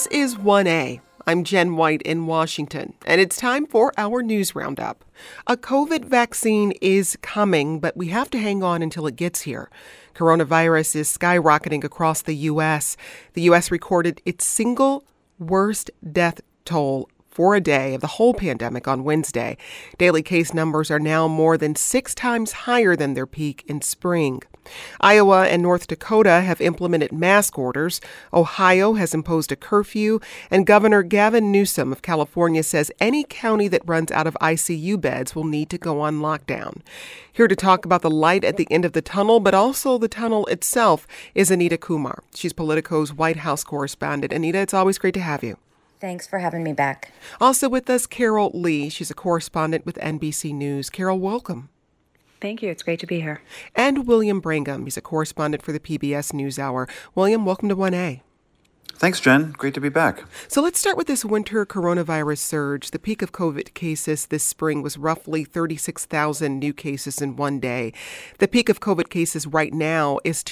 This is 1A. I'm Jen White in Washington, and it's time for our news roundup. A COVID vaccine is coming, but we have to hang on until it gets here. Coronavirus is skyrocketing across the U.S. The U.S. recorded its single worst death toll for a day of the whole pandemic on Wednesday. Daily case numbers are now more than 6 times higher than their peak in spring. Iowa and North Dakota have implemented mask orders. Ohio has imposed a curfew, and Governor Gavin Newsom of California says any county that runs out of ICU beds will need to go on lockdown. Here to talk about the light at the end of the tunnel, but also the tunnel itself, is Anita Kumar. She's Politico's White House correspondent. Anita, it's always great to have you. Thanks for having me back. Also with us, Carol Lee. She's a correspondent with NBC News. Carol, welcome. Thank you. It's great to be here. And William Brangham. He's a correspondent for the PBS NewsHour. William, welcome to 1A. Thanks, Jen. Great to be back. So let's start with this winter coronavirus surge. The peak of COVID cases this spring was roughly 36,000 new cases in one day. The peak of COVID cases right now is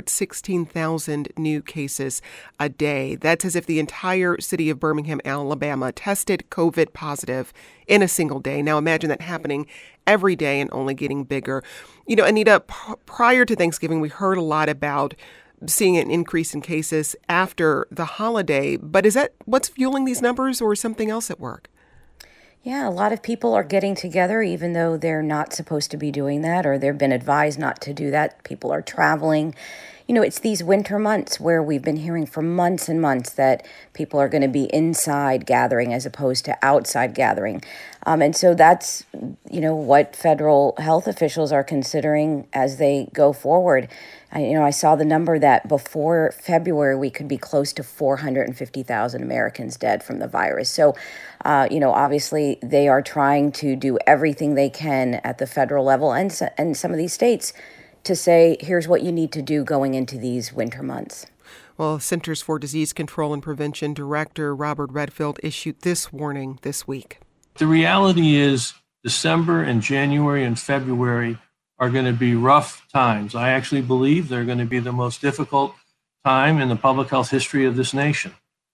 216,000 new cases a day. That's as if the entire city of Birmingham, Alabama, tested COVID positive in a single day. Now imagine that happening every day and only getting bigger. You know, Anita, prior to Thanksgiving, we heard a lot about seeing an increase in cases after the holiday. But is that what's fueling these numbers, or is something else at work? Yeah, a lot of people are getting together even though they're not supposed to be doing that, or they've been advised not to do that. People are traveling. You know, it's these winter months where we've been hearing for months and months that people are going to be inside gathering as opposed to outside gathering. And so that's, you know, what federal health officials are considering as they go forward. I saw the number that before February, we could be close to 450,000 Americans dead from the virus. So, obviously they are trying to do everything they can at the federal level and some of these states to say, here's what you need to do going into these winter months. Well, Centers for Disease Control and Prevention Director Robert Redfield issued this warning this week. The reality is December and January and February are going to be rough times. I actually believe they're going to be the most difficult time in the public health history of this nation,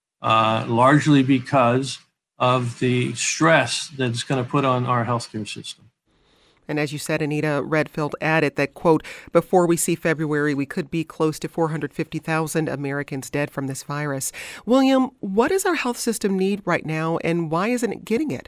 largely because of the stress that it's going to put on our healthcare system. And as you said, Anita, Redfield added that, quote, before we see February, we could be close to 450,000 Americans dead from this virus. William, what does our health system need right now, and why isn't it getting it?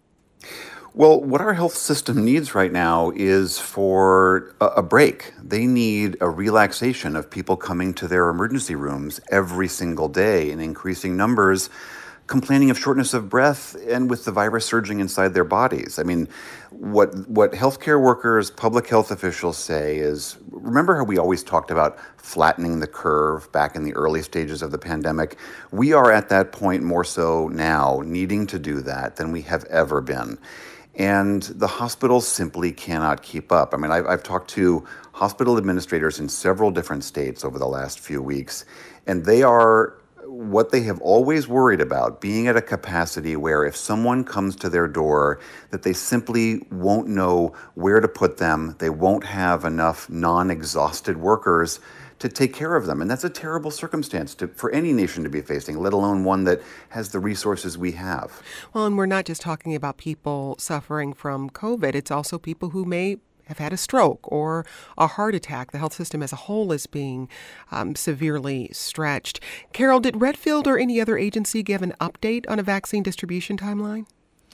Well, what our health system needs right now is for a break. They need a relaxation of people coming to their emergency rooms every single day in increasing numbers, complaining of shortness of breath and with the virus surging inside their bodies. I mean, what healthcare workers, public health officials say is, remember how we always talked about flattening the curve back in the early stages of the pandemic? We are at that point more so now, needing to do that than we have ever been. And the hospitals simply cannot keep up. I mean, I've talked to hospital administrators in several different states over the last few weeks, and they are what they have always worried about, being at a capacity where if someone comes to their door, that they simply won't know where to put them. They won't have enough non-exhausted workers to take care of them. And that's a terrible circumstance for any nation to be facing, let alone one that has the resources we have. Well, and we're not just talking about people suffering from COVID. It's also people who may have had a stroke or a heart attack. The health system as a whole is being severely stretched. Carol, did Redfield or any other agency give an update on a vaccine distribution timeline?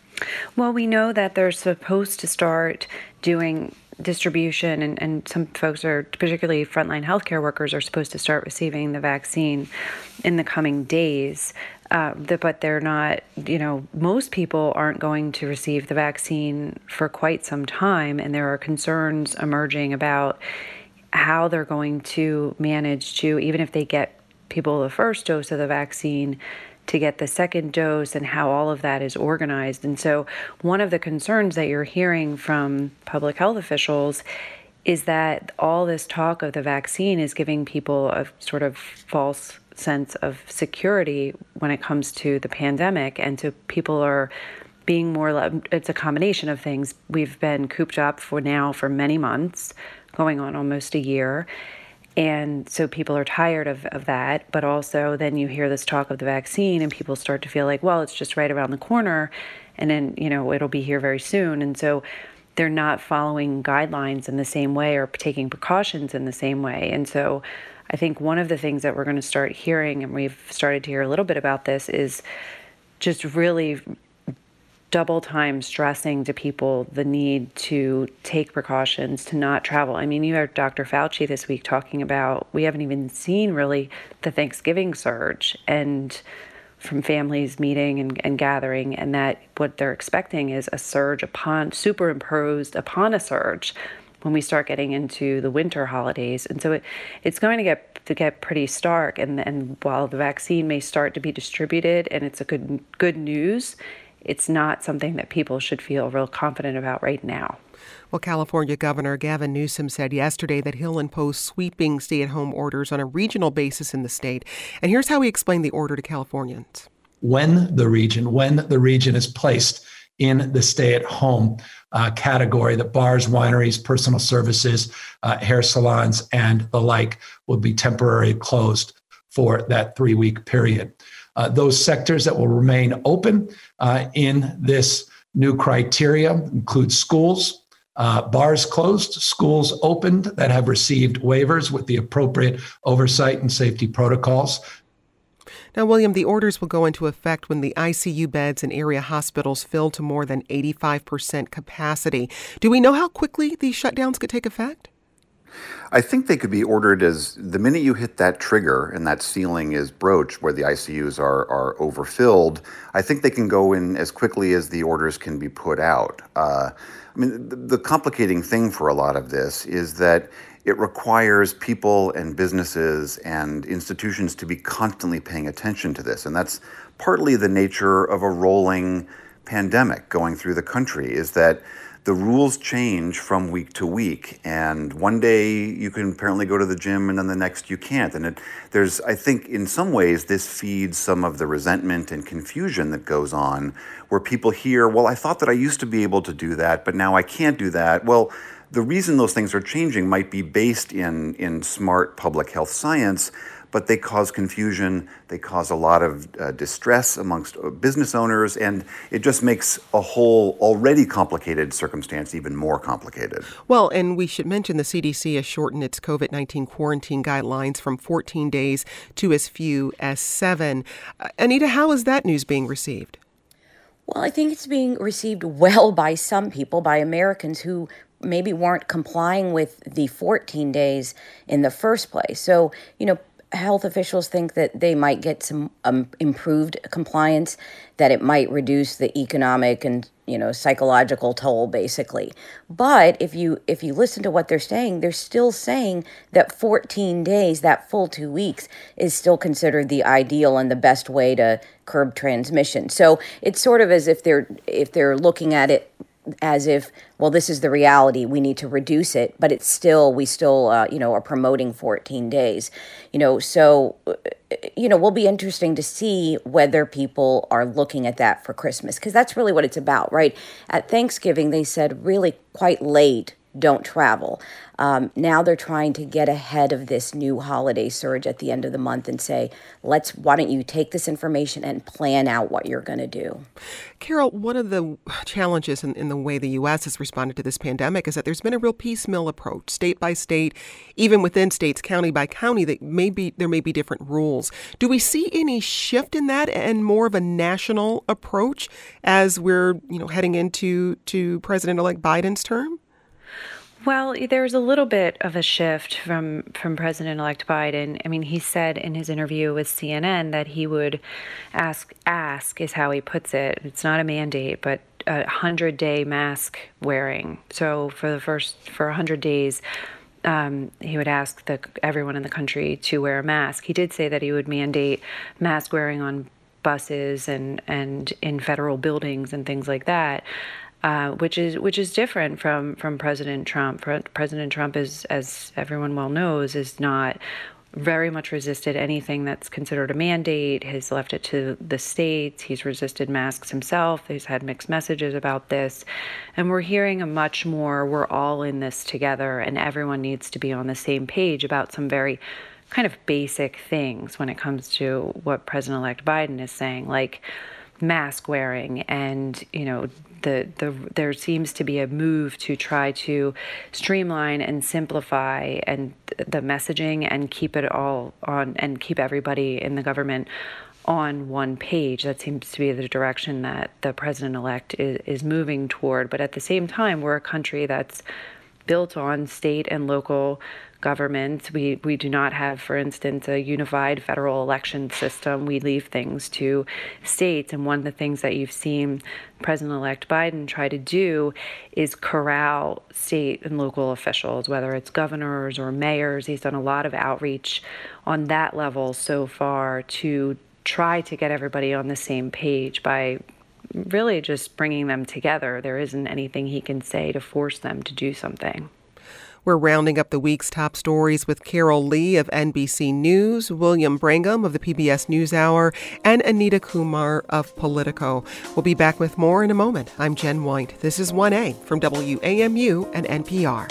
Well, we know that they're supposed to start doing distribution, and some folks are, particularly frontline healthcare workers, are supposed to start receiving the vaccine in the coming days. But they're not, most people aren't going to receive the vaccine for quite some time. And there are concerns emerging about how they're going to manage to, even if they get people the first dose of the vaccine, to get the second dose and how all of that is organized. And so one of the concerns that you're hearing from public health officials is that all this talk of the vaccine is giving people a sort of false sense of security when it comes to the pandemic. And so people are being it's a combination of things. We've been cooped up for many months, going on almost a year. And so people are tired of that, but also then you hear this talk of the vaccine and people start to feel like, well, it's just right around the corner and then, it'll be here very soon. And so they're not following guidelines in the same way or taking precautions in the same way. And so I think one of the things that we're going to start hearing, and we've started to hear a little bit about this, is just really double time stressing to people the need to take precautions, to not travel. I mean, you heard Dr. Fauci this week talking about we haven't even seen really the Thanksgiving surge and from families meeting and gathering, and that what they're expecting is a surge superimposed upon a surge when we start getting into the winter holidays. And so it's going to get pretty stark. And while the vaccine may start to be distributed and it's a good news, it's not something that people should feel real confident about right now. Well, California Governor Gavin Newsom said yesterday that he'll impose sweeping stay-at-home orders on a regional basis in the state. And here's how he explained the order to Californians. When the region is placed in the stay-at-home category, that bars, wineries, personal services, hair salons, and the like will be temporarily closed for that 3-week period. Those sectors that will remain open in this new criteria include schools, bars closed, schools opened that have received waivers with the appropriate oversight and safety protocols. Now, William, the orders will go into effect when the ICU beds in area hospitals fill to more than 85% capacity. Do we know how quickly these shutdowns could take effect? I think they could be ordered as the minute you hit that trigger and that ceiling is broached where the ICUs are overfilled, I think they can go in as quickly as the orders can be put out. The complicating thing for a lot of this is that it requires people and businesses and institutions to be constantly paying attention to this. And that's partly the nature of a rolling pandemic going through the country, is that the rules change from week to week, and one day you can apparently go to the gym and then the next you can't. And I think in some ways this feeds some of the resentment and confusion that goes on, where people hear, well, I thought that I used to be able to do that, but now I can't do that. Well, the reason those things are changing might be based in smart public health science, but they cause confusion, they cause a lot of distress amongst business owners, and it just makes a whole already complicated circumstance even more complicated. Well, and we should mention the CDC has shortened its COVID-19 quarantine guidelines from 14 days to as few as 7. Anita, how is that news being received? Well, I think it's being received well by some people, by Americans who maybe weren't complying with the 14 days in the first place. So, health officials think that they might get some improved compliance, that it might reduce the economic and psychological toll, basically. But if you listen to what they're still saying that 14 days, that full 2 weeks, is still considered the ideal and the best way to curb transmission. So it's sort of as if they're looking at it as if, well, this is the reality, we need to reduce it, but we still are promoting 14 days. So will be interesting to see whether people are looking at that for Christmas, because that's really what it's about, right? At Thanksgiving, they said really quite late, don't travel. Now they're trying to get ahead of this new holiday surge at the end of the month and say, why don't you take this information and plan out what you're going to do? Carol, one of the challenges in the way the U.S. has responded to this pandemic is that there's been a real piecemeal approach, state by state, even within states, county by county, that there may be different rules. Do we see any shift in that and more of a national approach as we're heading into President-elect Biden's term? Well, there's a little bit of a shift from President-elect Biden. I mean, he said in his interview with CNN that he would ask is how he puts it. It's not a mandate, but a 100-day mask wearing. So for 100 days, he would ask everyone in the country to wear a mask. He did say that he would mandate mask wearing on buses and in federal buildings and things like that. Which is different from President Trump. President Trump is, as everyone well knows, is not very much resisted anything that's considered a mandate. He's left it to the states. He's resisted masks himself. He's had mixed messages about this. And we're hearing a much more, we're all in this together and everyone needs to be on the same page about some very kind of basic things when it comes to what President-elect Biden is saying, like mask wearing and, there seems to be a move to try to streamline and simplify and the messaging and keep it all on and keep everybody in the government on one page. That seems to be the direction that the president-elect is moving toward. But at the same time, we're a country that's built on state and local governments. We do not have, for instance, a unified federal election system. We leave things to states. And one of the things that you've seen President-elect Biden try to do is corral state and local officials, whether it's governors or mayors. He's done a lot of outreach on that level so far to try to get everybody on the same page by really just bringing them together. There isn't anything he can say to force them to do something. We're rounding up the week's top stories with Carol Lee of NBC News, William Brangham of the PBS NewsHour, and Anita Kumar of Politico. We'll be back with more in a moment. I'm Jen White. This is 1A from WAMU and NPR.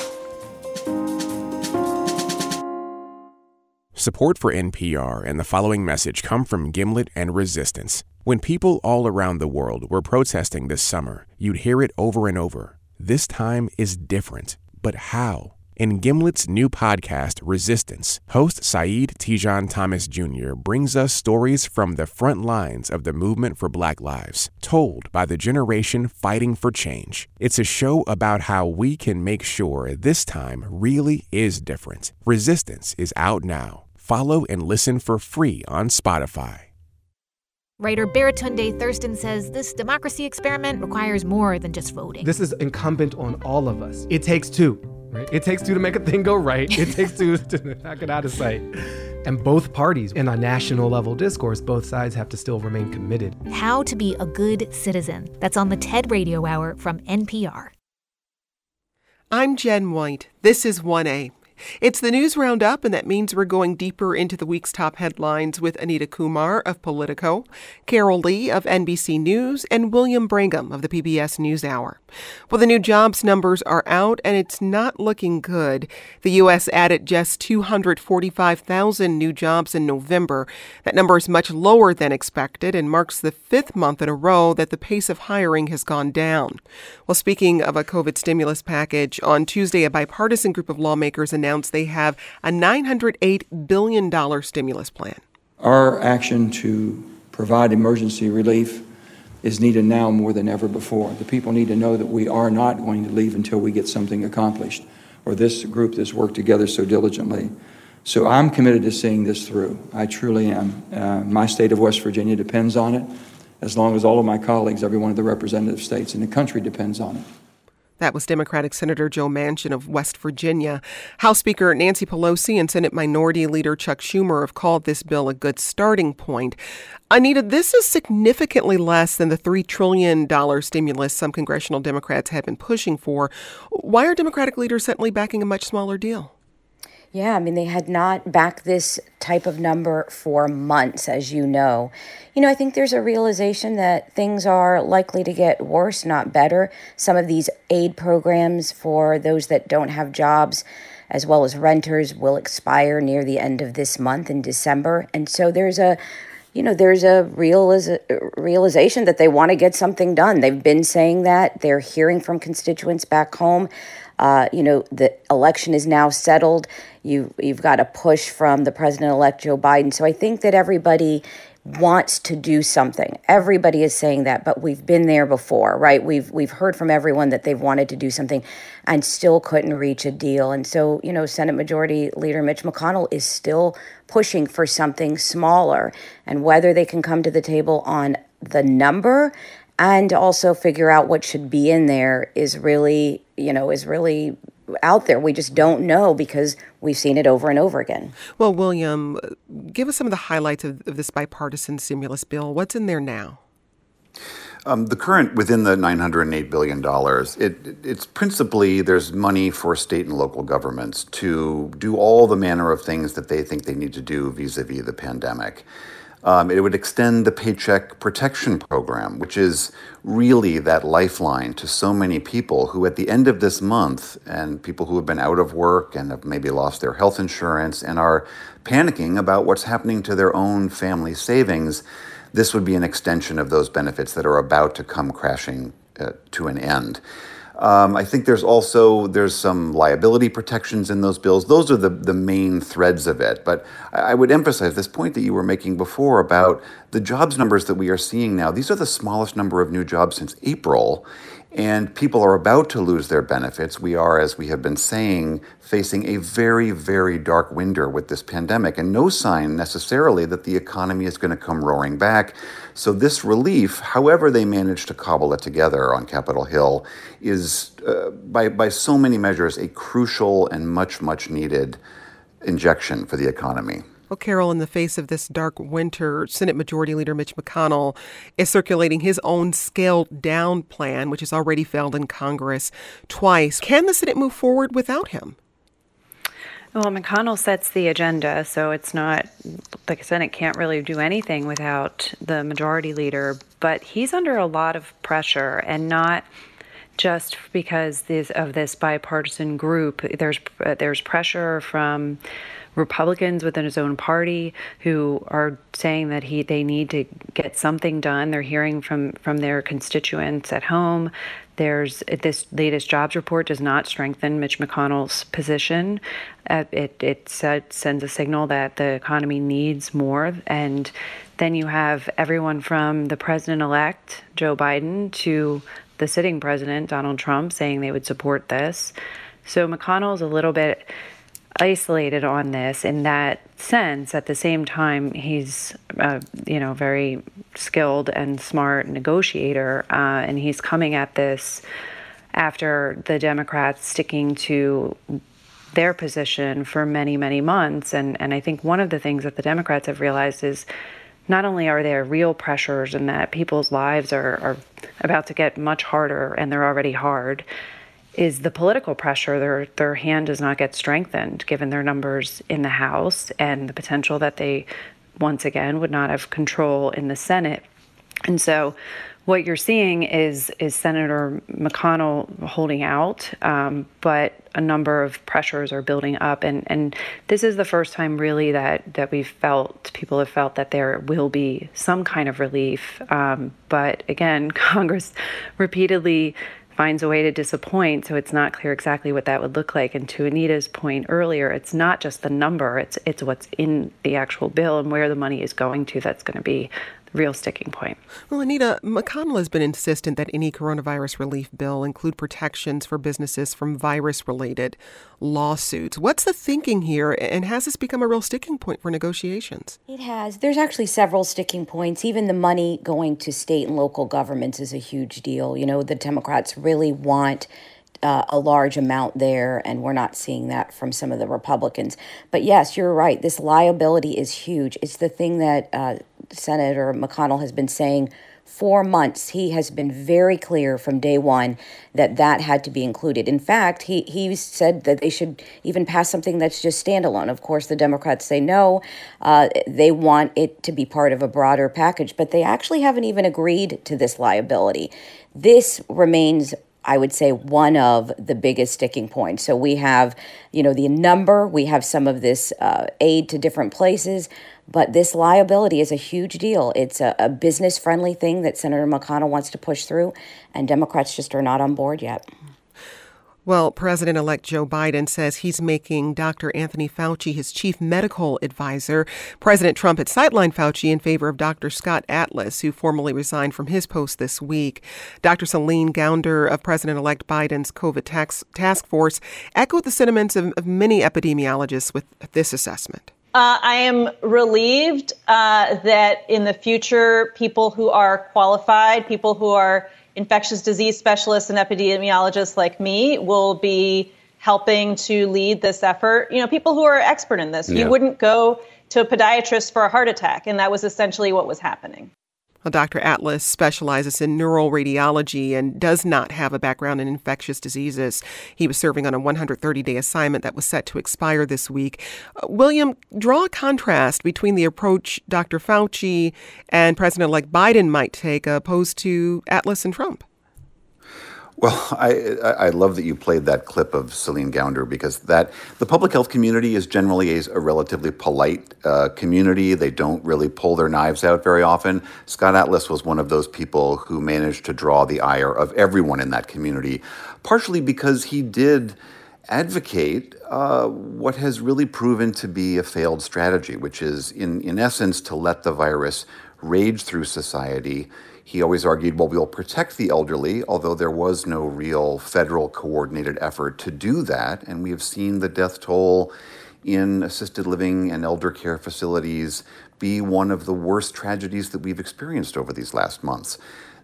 Support for NPR and the following message come from Gimlet and Resistance. When people all around the world were protesting this summer, you'd hear it over and over. This time is different. But how? In Gimlet's new podcast, Resistance, host Saeed Tijan Thomas Jr. brings us stories from the front lines of the movement for Black lives, told by the generation fighting for change. It's a show about how we can make sure this time really is different. Resistance is out now. Follow and listen for free on Spotify. Writer Baratunde Thurston says this democracy experiment requires more than just voting. This is incumbent on all of us. It takes two, right? It takes two to make a thing go right. It takes two to knock it out of sight. And both parties, in a national level discourse, both sides have to still remain committed. How to be a good citizen. That's on the TED Radio Hour from NPR. I'm Jen White. This is 1A. It's the news roundup, and that means we're going deeper into the week's top headlines with Anita Kumar of Politico, Carol Lee of NBC News, and William Brangham of the PBS NewsHour. Well, the new jobs numbers are out, and it's not looking good. The U.S. added just 245,000 new jobs in November. That number is much lower than expected and marks the fifth month in a row that the pace of hiring has gone down. Well, speaking of a COVID stimulus package, on Tuesday, a bipartisan group of lawmakers announced they have a $908 billion stimulus plan. Our action to provide emergency relief is needed now more than ever before. The people need to know that we are not going to leave until we get something accomplished, or this group that's worked together so diligently. So I'm committed to seeing this through. I truly am. My state of West Virginia depends on it, as long as all of my colleagues, every one of the representative states in the country depends on it. That was Democratic Senator Joe Manchin of West Virginia. House Speaker Nancy Pelosi and Senate Minority Leader Chuck Schumer have called this bill a good starting point. Anita, this is significantly less than the $3 trillion stimulus some congressional Democrats have been pushing for. Why are Democratic leaders suddenly backing a much smaller deal? Yeah, I mean, they had not backed this type of number for months, as you know. I think there's a realization that things are likely to get worse, not better. Some of these aid programs for those that don't have jobs, as well as renters, will expire near the end of this month in December. And so there's a realization that they want to get something done. They've been saying that. They're hearing from constituents back home. The election is now settled. You've got a push from the president-elect Joe Biden. So I think that everybody wants to do something. Everybody is saying that, but we've been there before, right? We've heard from everyone that they've wanted to do something and still couldn't reach a deal. And so, Senate Majority Leader Mitch McConnell is still pushing for something smaller. And whether they can come to the table on the number and also figure out what should be in there is really out there. We just don't know because we've seen it over and over again. Well, William, give us some of the highlights of this bipartisan stimulus bill. What's in there now? The current, within the $908 billion, it's principally there's money for state and local governments to do all the manner of things that they think they need to do vis-a-vis the pandemic. It would extend the Paycheck Protection Program, which is really that lifeline to so many people who at the end of this month, and people who have been out of work and have maybe lost their health insurance and are panicking about what's happening to their own family savings, this would be an extension of those benefits that are about to come crashing to an end. I think there's some liability protections in those bills. Those are the main threads of it. But I would emphasize this point that you were making before about the jobs numbers that we are seeing now. These are the smallest number of new jobs since April. And people are about to lose their benefits. We are, as we have been saying, facing a very, very dark winter with this pandemic, and no sign necessarily that the economy is going to come roaring back. So this relief, however they manage to cobble it together on Capitol Hill, is, by so many measures, a crucial and much, much needed injection for the economy. Well, Carol, in the face of this dark winter, Senate Majority Leader Mitch McConnell is circulating his own scaled-down plan, which has already failed in Congress twice. Can the Senate move forward without him? Well, McConnell sets the agenda, so it's not, like the Senate can't really do anything without the Majority Leader, but he's under a lot of pressure, and not just because of this bipartisan group. There's pressure from Republicans within his own party who are saying that they need to get something done. They're hearing from their constituents at home. There's this latest jobs report does not strengthen Mitch McConnell's position. It sends a signal that the economy needs more. And then you have everyone from the president-elect, Joe Biden, to the sitting president, Donald Trump, saying they would support this. So McConnell's a little bit isolated on this in that sense. At the same time, he's very skilled and smart negotiator, and he's coming at this after the Democrats sticking to their position for many, many months. And I think one of the things that the Democrats have realized is not only are there real pressures and that people's lives are about to get much harder, and they're already hard, is the political pressure. Their hand does not get strengthened given their numbers in the House and the potential that they once again would not have control in the Senate. And so what you're seeing is Senator McConnell holding out, but a number of pressures are building up. And this is the first time really that people have felt that there will be some kind of relief. But again, Congress repeatedly finds a way to disappoint, so it's not clear exactly what that would look like. And to Anita's point earlier, it's not just the number, it's what's in the actual bill and where the money is going to that's going to be the real sticking point. Well, Anita, McConnell has been insistent that any coronavirus relief bill include protections for businesses from virus-related lawsuits. What's the thinking here, and has this become a real sticking point for negotiations? It has. There's actually several sticking points. Even the money going to state and local governments is a huge deal. You know, the Democrats really want a large amount there, and we're not seeing that from some of the Republicans. But yes, you're right. This liability is huge. It's the thing that Senator McConnell has been saying for months. He has been very clear from day one that had to be included. In fact, he said that they should even pass something that's just standalone. Of course, the Democrats say no. They want it to be part of a broader package, but they actually haven't even agreed to this liability. This remains, I would say, one of the biggest sticking points. So we have, the number, we have some of this aid to different places, but this liability is a huge deal. It's a business-friendly thing that Senator McConnell wants to push through, and Democrats just are not on board yet. Well, President-elect Joe Biden says he's making Dr. Anthony Fauci his chief medical advisor. President Trump had sidelined Fauci in favor of Dr. Scott Atlas, who formally resigned from his post this week. Dr. Celine Gounder of President-elect Biden's COVID task force echoed the sentiments of many epidemiologists with this assessment. I am relieved that in the future, people who are qualified, people who are infectious disease specialists and epidemiologists like me will be helping to lead this effort. People who are expert in this. Yeah. You wouldn't go to a podiatrist for a heart attack, and that was essentially what was happening. Well, Dr. Atlas specializes in neural radiology and does not have a background in infectious diseases. He was serving on a 130-day assignment that was set to expire this week. William, draw a contrast between the approach Dr. Fauci and President-elect Biden might take opposed to Atlas and Trump. Well, I love that you played that clip of Celine Gounder, because the public health community is generally a relatively polite community. They don't really pull their knives out very often. Scott Atlas was one of those people who managed to draw the ire of everyone in that community, partially because he did advocate what has really proven to be a failed strategy, which is, in essence, to let the virus rage through society. He always argued, well, we'll protect the elderly, although there was no real federal coordinated effort to do that. And we have seen the death toll in assisted living and elder care facilities be one of the worst tragedies that we've experienced over these last months.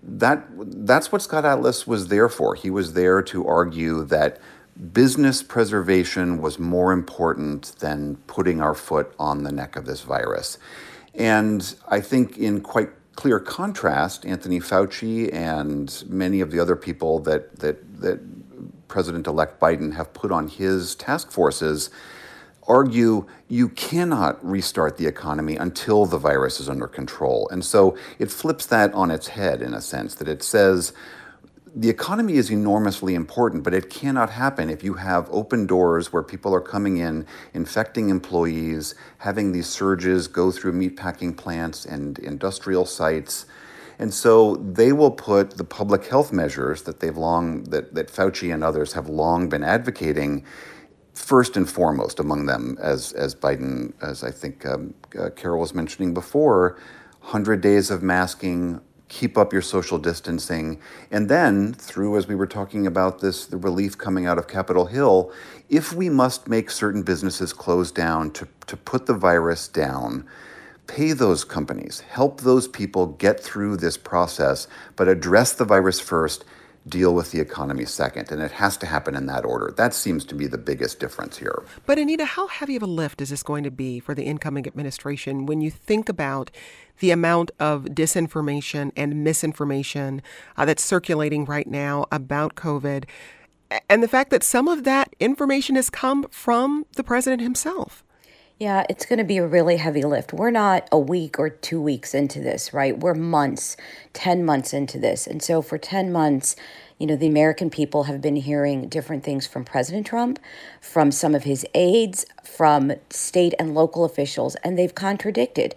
That's what Scott Atlas was there for. He was there to argue that business preservation was more important than putting our foot on the neck of this virus. And I think in quite clear contrast, Anthony Fauci and many of the other people that President-elect Biden have put on his task forces argue you cannot restart the economy until the virus is under control. And so it flips that on its head, in a sense, that it says the economy is enormously important, but it cannot happen if you have open doors where people are coming in, infecting employees, having these surges go through meatpacking plants and industrial sites. And so they will put the public health measures that that Fauci and others have long been advocating first and foremost among them, as Biden, as I think Carol was mentioning before, 100 days of masking, keep up your social distancing, and then through, as we were talking about the relief coming out of Capitol Hill, if we must make certain businesses close down to put the virus down, pay those companies, help those people get through this process, but address the virus first, deal with the economy second. And it has to happen in that order. That seems to be the biggest difference here. But Anita, how heavy of a lift is this going to be for the incoming administration when you think about the amount of disinformation and misinformation that's circulating right now about COVID, and the fact that some of that information has come from the president himself? Yeah, it's going to be a really heavy lift. We're not a week or 2 weeks into this, right? We're months, 10 months into this. And so for 10 months, the American people have been hearing different things from President Trump, from some of his aides, from state and local officials, and they've contradicted.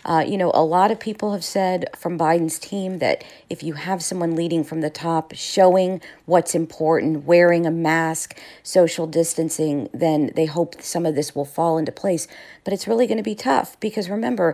A lot of people have said from Biden's team that if you have someone leading from the top, showing what's important, wearing a mask, social distancing, then they hope some of this will fall into place. But it's really going to be tough because remember,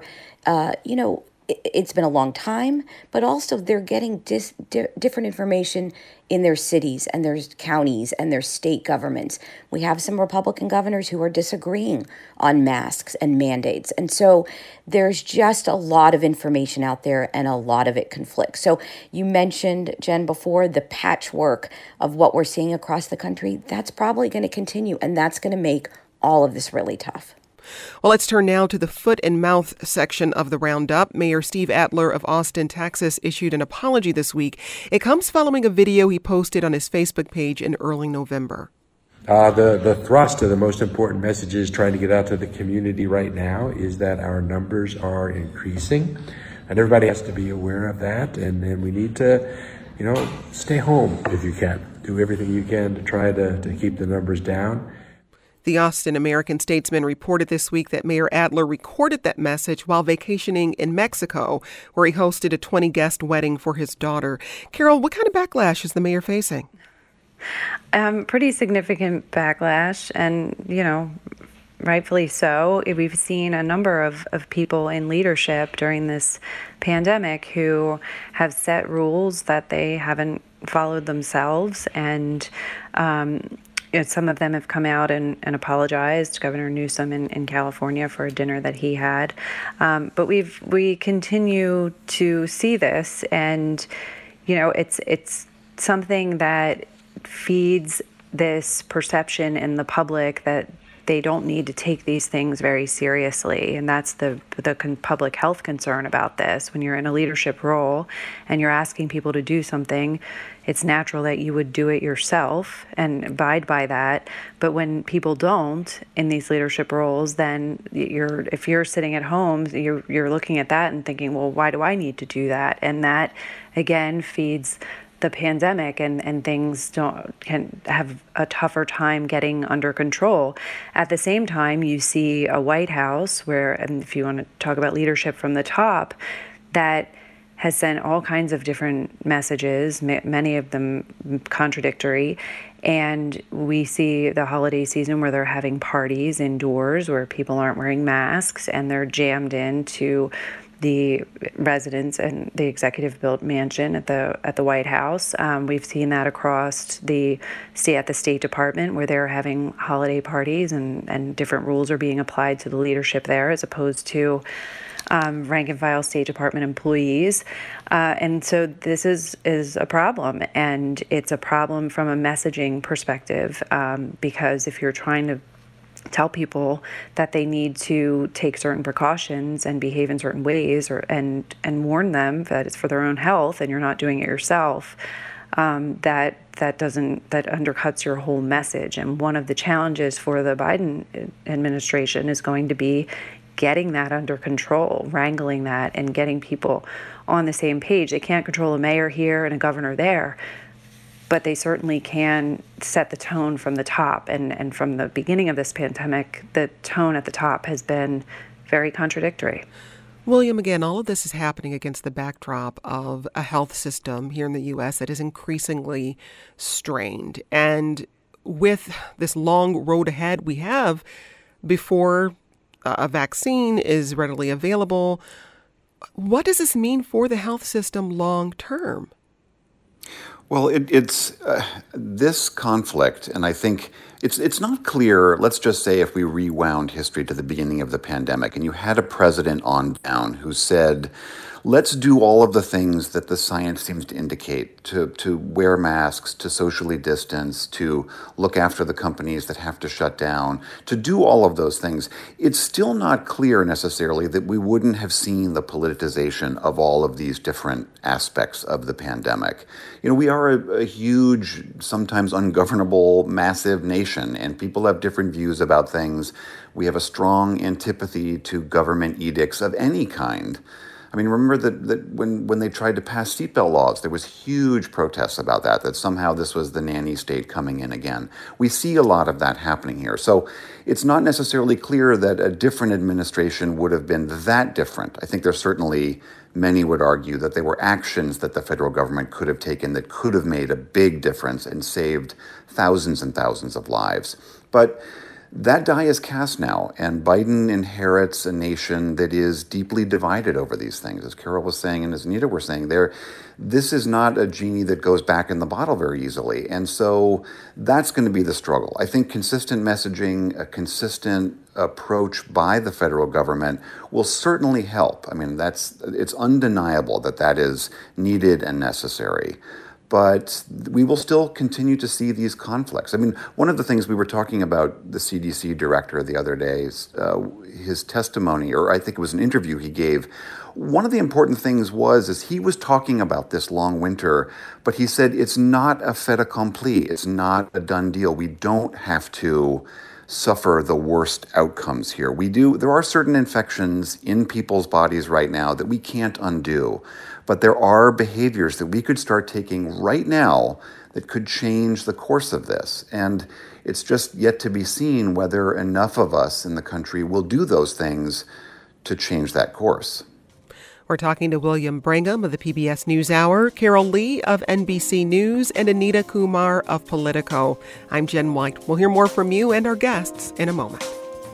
it's been a long time, but also they're getting different information in their cities and their counties and their state governments. We have some Republican governors who are disagreeing on masks and mandates. And so there's just a lot of information out there and a lot of it conflicts. So you mentioned, Jen, before the patchwork of what we're seeing across the country. That's probably going to continue, and that's going to make all of this really tough. Well, let's turn now to the foot and mouth section of the roundup. Mayor Steve Adler of Austin, Texas, issued an apology this week. It comes following a video he posted on his Facebook page in early November. The thrust of the most important messages trying to get out to the community right now is that our numbers are increasing, and everybody has to be aware of that. And we need to, stay home if you can. Do everything you can to try to keep the numbers down. The Austin American-Statesman reported this week that Mayor Adler recorded that message while vacationing in Mexico, where he hosted a 20-guest wedding for his daughter. Carol, what kind of backlash is the mayor facing? Pretty significant backlash, and, rightfully so. We've seen a number of people in leadership during this pandemic who have set rules that they haven't followed themselves, and some of them have come out and apologized. Governor Newsom in California for a dinner that he had. But we continue to see this, and it's something that feeds this perception in the public that they don't need to take these things very seriously. And that's the public health concern about this. When you're in a leadership role and you're asking people to do something, it's natural that you would do it yourself and abide by that. But when people don't in these leadership roles, then if you're sitting at home, you're looking at that and thinking, well, why do I need to do that? And that, again, feeds the pandemic, and things can have a tougher time getting under control. At the same time, you see a White House where, and if you want to talk about leadership from the top, that has sent all kinds of different messages, many of them contradictory. And we see the holiday season where they're having parties indoors where people aren't wearing masks and they're jammed into the residence and the executive built mansion at the White House. We've seen that across at the State Department where they're having holiday parties and different rules are being applied to the leadership there as opposed to rank and file State Department employees. And so this is a problem, and it's a problem from a messaging perspective because if you're trying to tell people that they need to take certain precautions and behave in certain ways and warn them that it's for their own health and you're not doing it yourself, that undercuts your whole message. And one of the challenges for the Biden administration is going to be getting that under control, wrangling that, and getting people on the same page. They can't control a mayor here and a governor there, but they certainly can set the tone from the top. And from the beginning of this pandemic, the tone at the top has been very contradictory. William, again, all of this is happening against the backdrop of a health system here in the U.S. that is increasingly strained. And with this long road ahead we have before a vaccine is readily available, what does this mean for the health system long term? Well, it's this conflict, and I think it's not clear. Let's just say if we rewound history to the beginning of the pandemic, and you had a president on down who said, let's do all of the things that the science seems to indicate, to wear masks, to socially distance, to look after the companies that have to shut down, to do all of those things. It's still not clear necessarily that we wouldn't have seen the politicization of all of these different aspects of the pandemic. You know, we are a huge, sometimes ungovernable, massive nation, and people have different views about things. We have a strong antipathy to government edicts of any kind. I mean, remember that when they tried to pass seatbelt laws, there was huge protests about that somehow this was the nanny state coming in again. We see a lot of that happening here. So it's not necessarily clear that a different administration would have been that different. I think there's certainly, many would argue that there were actions that the federal government could have taken that could have made a big difference and saved thousands and thousands of lives. But that die is cast now, and Biden inherits a nation that is deeply divided over these things. As Carol was saying and as Anita were saying there, this is not a genie that goes back in the bottle very easily. And so that's going to be the struggle. I think consistent messaging, a consistent approach by the federal government will certainly help. I mean, it's undeniable that is needed and necessary. But we will still continue to see these conflicts. I mean, one of the things we were talking about the CDC director the other day, his testimony, or I think it was an interview he gave. One of the important things is he was talking about this long winter, but he said it's not a fait accompli. It's not a done deal. We don't have to suffer the worst outcomes here. There are certain infections in people's bodies right now that we can't undo. But there are behaviors that we could start taking right now that could change the course of this. And it's just yet to be seen whether enough of us in the country will do those things to change that course. We're talking to William Brangham of the PBS NewsHour, Carol Lee of NBC News, and Anita Kumar of Politico. I'm Jen White. We'll hear more from you and our guests in a moment.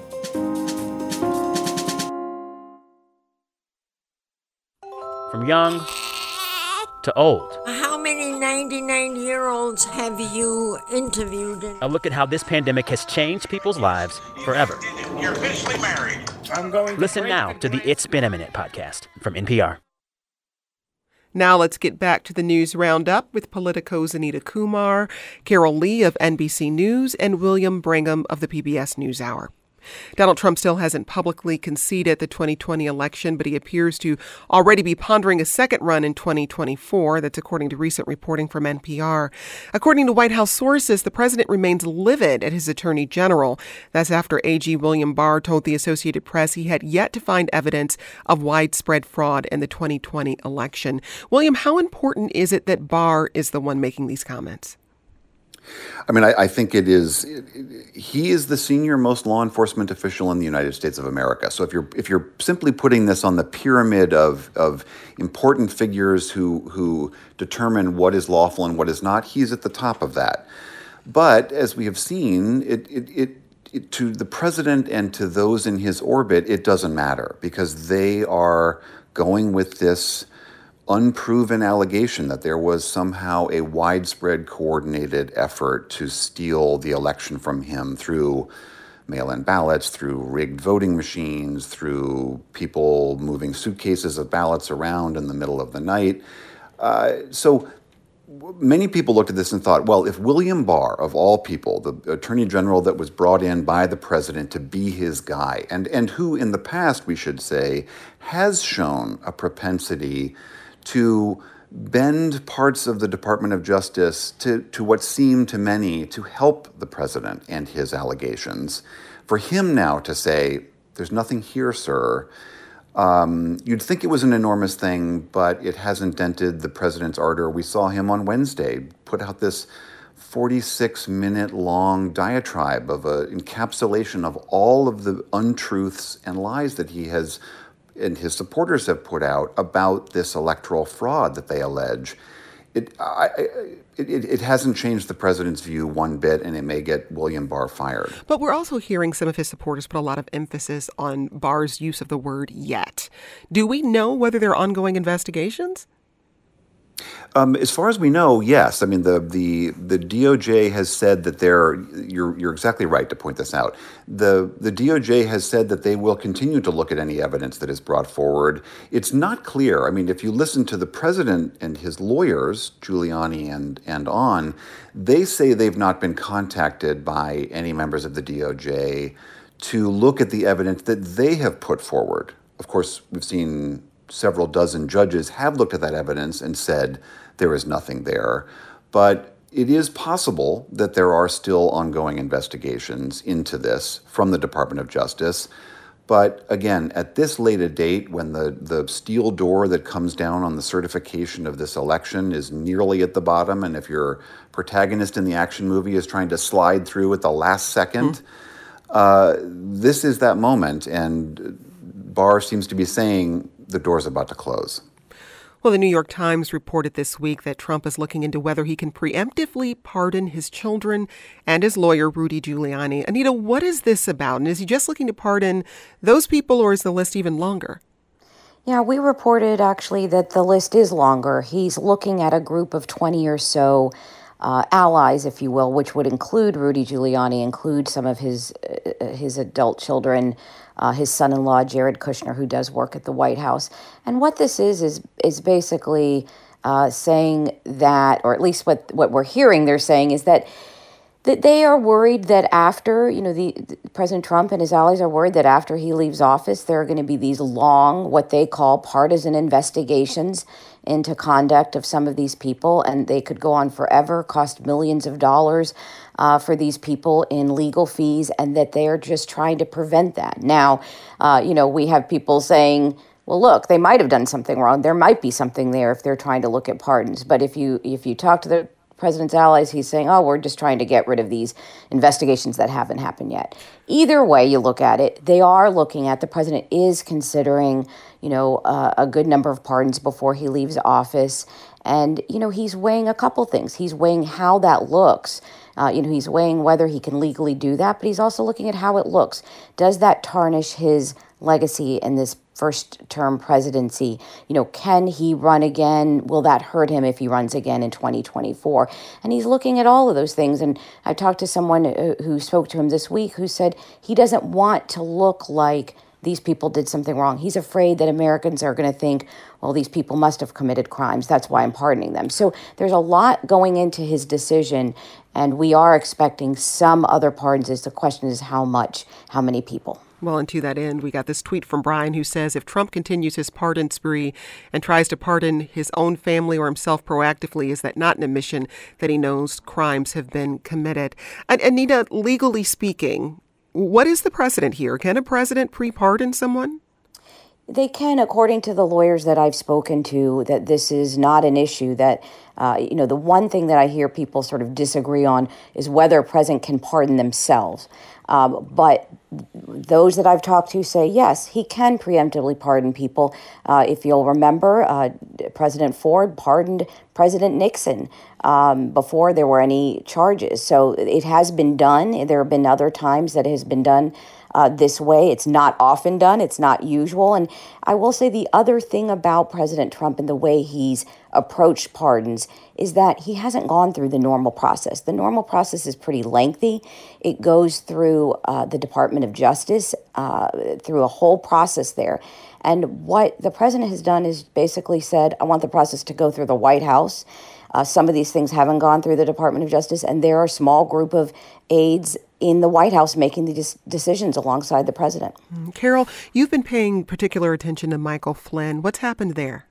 From young to old. How many 99-year-olds have you interviewed? A look at how this pandemic has changed people's lives forever. You're officially married. Listen now to the It's Been a Minute podcast from NPR. Now let's get back to the news roundup with Politico's Anita Kumar, Carol Lee of NBC News, and William Brigham of the PBS NewsHour. Donald Trump still hasn't publicly conceded the 2020 election, but he appears to already be pondering a second run in 2024. That's according to recent reporting from NPR. According to White House sources, the president remains livid at his attorney general. That's after AG William Barr told the Associated Press he had yet to find evidence of widespread fraud in the 2020 election. William, how important is it that Barr is the one making these comments? I mean, I think it is. He is the senior most law enforcement official in the United States of America. So if you're simply putting this on the pyramid of important figures who determine what is lawful and what is not, he's at the top of that. But as we have seen, it to the president and to those in his orbit, it doesn't matter because they are going with this unproven allegation that there was somehow a widespread coordinated effort to steal the election from him through mail-in ballots, through rigged voting machines, through people moving suitcases of ballots around in the middle of the night. So many people looked at this and thought, well, if William Barr, of all people, the attorney general that was brought in by the president to be his guy, and who in the past, we should say, has shown a propensity to bend parts of the Department of Justice to what seemed to many to help the president and his allegations. For him now to say, there's nothing here, sir, you'd think it was an enormous thing, but it hasn't dented the president's ardor. We saw him on Wednesday put out this 46-minute long diatribe of an encapsulation of all of the untruths and lies that he has and his supporters have put out about this electoral fraud that they allege. It hasn't changed the president's view one bit, and it may get William Barr fired. But we're also hearing some of his supporters put a lot of emphasis on Barr's use of the word yet. Do we know whether there are ongoing investigations? As far as we know, yes. I mean, the DOJ has said that you're exactly right to point this out. The DOJ has said that they will continue to look at any evidence that is brought forward. It's not clear. I mean, if you listen to the president and his lawyers, Giuliani and on, they say they've not been contacted by any members of the DOJ to look at the evidence that they have put forward. Of course, we've seen several dozen judges have looked at that evidence and said there is nothing there. But it is possible that there are still ongoing investigations into this from the Department of Justice. But again, at this late a date, when the steel door that comes down on the certification of this election is nearly at the bottom, and if your protagonist in the action movie is trying to slide through at the last second, this is that moment. And Barr seems to be saying the door's about to close. Well, the New York Times reported this week that Trump is looking into whether he can preemptively pardon his children and his lawyer, Rudy Giuliani. Anita, what is this about? And is he just looking to pardon those people, or is the list even longer? Yeah, we reported actually that the list is longer. He's looking at a group of 20 or so allies, if you will, which would include Rudy Giuliani, include some of his adult children, his son-in-law, Jared Kushner, who does work at the White House. And what this is basically saying that, or at least what we're hearing they're saying, is that they are worried that after, the President Trump and his allies are worried that after he leaves office, there are going to be these long, what they call partisan investigations into conduct of some of these people, and they could go on forever, cost millions of dollars for these people in legal fees, and that they are just trying to prevent that. Now, we have people saying, well, look, they might have done something wrong. There might be something there if they're trying to look at pardons. But if you talk to the president's allies, he's saying, oh, we're just trying to get rid of these investigations that haven't happened yet. Either way you look at it, they are looking at, the president is considering, a good number of pardons before he leaves office. And, he's weighing a couple things. He's weighing how that looks. He's weighing whether he can legally do that, but he's also looking at how it looks. Does that tarnish his legacy in this first-term presidency? Can he run again? Will that hurt him if he runs again in 2024? And he's looking at all of those things. And I talked to someone who spoke to him this week who said he doesn't want to look like these people did something wrong. He's afraid that Americans are going to think, well, these people must have committed crimes. That's why I'm pardoning them. So there's a lot going into his decision, and we are expecting some other pardons. The question is how much, how many people. Well, and to that end, we got this tweet from Brian who says if Trump continues his pardon spree and tries to pardon his own family or himself proactively, is that not an admission that he knows crimes have been committed? And Anita, legally speaking, what is the precedent here? Can a president pre-pardon someone? They can, according to the lawyers that I've spoken to, that this is not an issue that, the one thing that I hear people sort of disagree on is whether a president can pardon themselves. But those that I've talked to say, yes, he can preemptively pardon people. If you'll remember, President Ford pardoned President Nixon before there were any charges. So it has been done. There have been other times that it has been done this way. It's not often done. It's not usual. And I will say the other thing about President Trump and the way he's approached pardons is that he hasn't gone through the normal process. The normal process is pretty lengthy. It goes through the Department of Justice, through a whole process there. And what the president has done is basically said, I want the process to go through the White House. Some of these things haven't gone through the Department of Justice, and there are a small group of aides in the White House making the decisions alongside the president. Carol, you've been paying particular attention to Michael Flynn. What's happened there?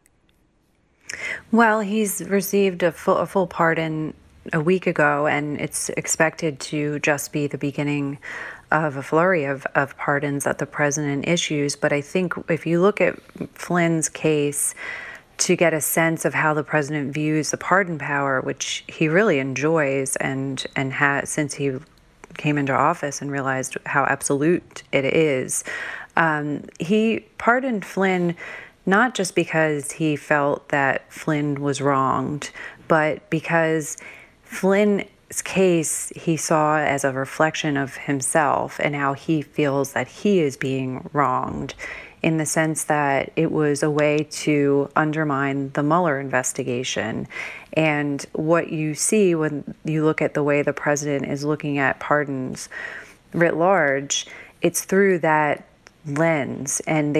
Well, he's received a full pardon a week ago, and it's expected to just be the beginning of a flurry of pardons that the president issues. But I think if you look at Flynn's case, to get a sense of how the president views the pardon power, which he really enjoys and has since he came into office and realized how absolute it is. He pardoned Flynn not just because he felt that Flynn was wronged, but because Flynn's case he saw as a reflection of himself and how he feels that he is being wronged, in the sense that it was a way to undermine the Mueller investigation. And what you see when you look at the way the president is looking at pardons writ large, it's through that lens. And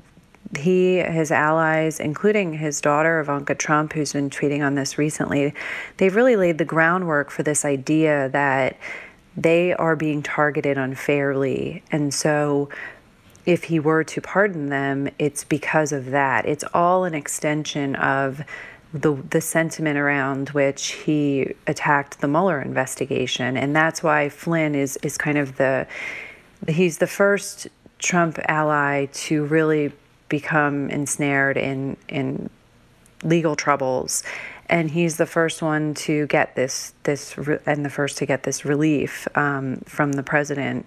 his allies, including his daughter, Ivanka Trump, who's been tweeting on this recently, they've really laid the groundwork for this idea that they are being targeted unfairly. And so if he were to pardon them, it's because of that. It's all an extension of the sentiment around which he attacked the Mueller investigation. And that's why Flynn is kind of he's the first Trump ally to really become ensnared in legal troubles. And he's the first one to get this and the first to get this relief from the president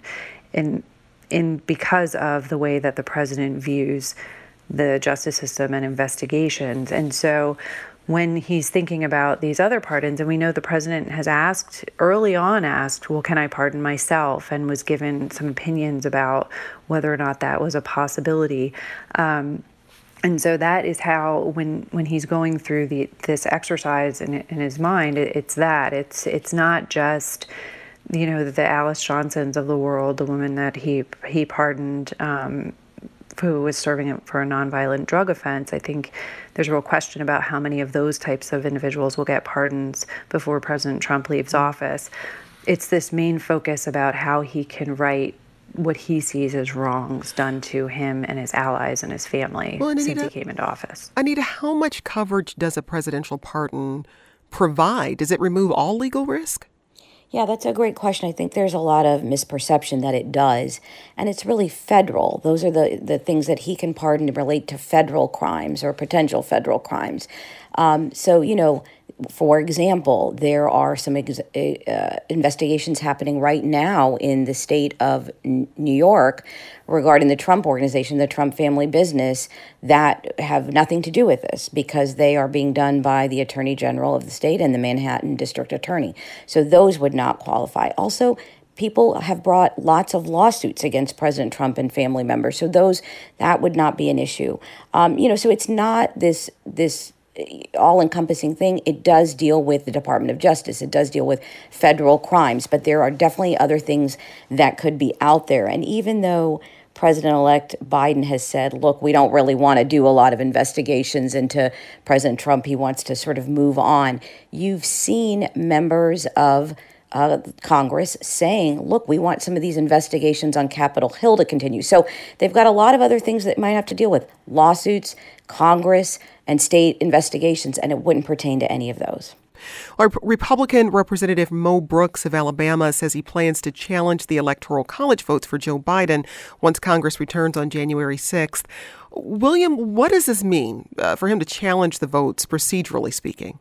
in because of the way that the president views the justice system and investigations. And so when he's thinking about these other pardons, and we know the president has early on asked, well, can I pardon myself? And was given some opinions about whether or not that was a possibility. And so that is how, when he's going through this exercise in his mind, it's not just the Alice Johnsons of the world, the woman that he pardoned, who was serving for a nonviolent drug offense. I think there's a real question about how many of those types of individuals will get pardons before President Trump leaves office. It's this main focus about how he can right what he sees as wrongs done to him and his allies and his family since he came into office. Anita, how much coverage does a presidential pardon provide? Does it remove all legal risk? Yeah, that's a great question. I think there's a lot of misperception that it does, and it's really federal. Those are the things that he can pardon to relate to federal crimes or potential federal crimes. For example, there are some investigations happening right now in the state of New York regarding the Trump Organization, the Trump family business, that have nothing to do with this because they are being done by the Attorney General of the state and the Manhattan District Attorney. So those would not qualify. Also, people have brought lots of lawsuits against President Trump and family members. So that would not be an issue. So it's not this all-encompassing thing. It does deal with the Department of Justice. It does deal with federal crimes, but there are definitely other things that could be out there. And even though President-elect Biden has said, look, we don't really want to do a lot of investigations into President Trump. He wants to sort of move on. You've seen members of Congress saying, look, we want some of these investigations on Capitol Hill to continue. So they've got a lot of other things that might have to deal with: lawsuits, Congress, and state investigations, and it wouldn't pertain to any of those. Our Republican Representative Mo Brooks of Alabama says he plans to challenge the Electoral College votes for Joe Biden once Congress returns on January 6th. William, what does this mean for him to challenge the votes, procedurally speaking?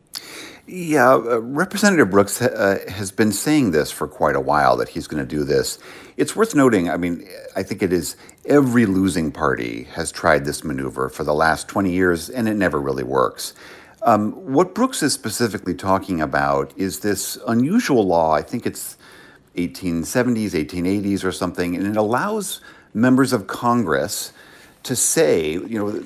Yeah, Representative Brooks has been saying this for quite a while, that he's going to do this. It's worth noting, I think it is every losing party has tried this maneuver for the last 20 years, and it never really works. What Brooks is specifically talking about is this unusual law. I think it's 1870s, 1880s or something, and it allows members of Congress to say,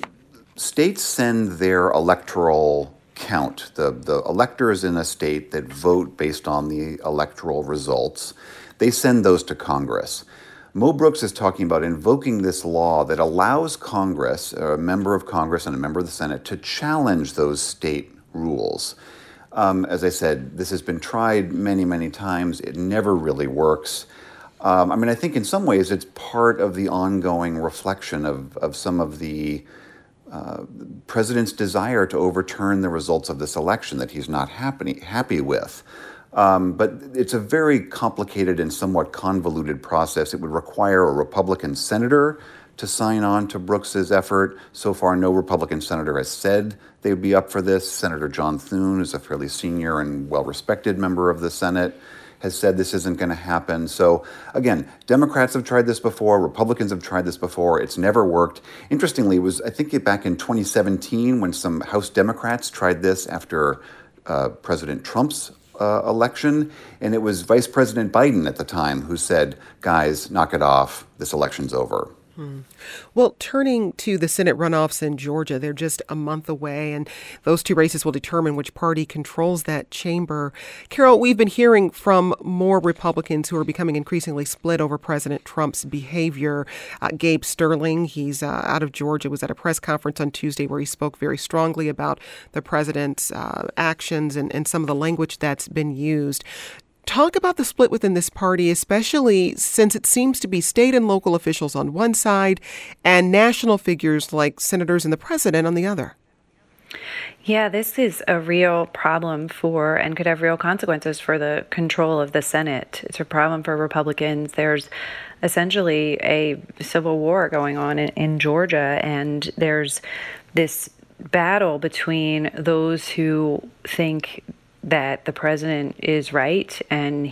states send their electoral count, the electors in a state that vote based on the electoral results, they send those to Congress. Mo Brooks is talking about invoking this law that allows Congress, a member of Congress and a member of the Senate, to challenge those state rules. As I said, this has been tried many, many times. It never really works. I think in some ways it's part of the ongoing reflection of some of the president's desire to overturn the results of this election that he's not happy with. But it's a very complicated and somewhat convoluted process. It would require a Republican senator to sign on to Brooks's effort. So far, no Republican senator has said they would be up for this. Senator John Thune, who's a fairly senior and well-respected member of the Senate, has said this isn't going to happen. So again, Democrats have tried this before. Republicans have tried this before. It's never worked. Interestingly, it was, I think, back in 2017 when some House Democrats tried this after President Trump's election, and it was Vice President Biden at the time who said, guys, knock it off. This election's over. Well, turning to the Senate runoffs in Georgia, they're just a month away, and those two races will determine which party controls that chamber. Carol, we've been hearing from more Republicans who are becoming increasingly split over President Trump's behavior. Gabe Sterling, he's out of Georgia, was at a press conference on Tuesday where he spoke very strongly about the president's actions and some of the language that's been used. Talk about the split within this party, especially since it seems to be state and local officials on one side and national figures like senators and the president on the other. Yeah, this is a real problem for, and could have real consequences for, the control of the Senate. It's a problem for Republicans. There's essentially a civil war going on in Georgia, and there's this battle between those who think that the president is right and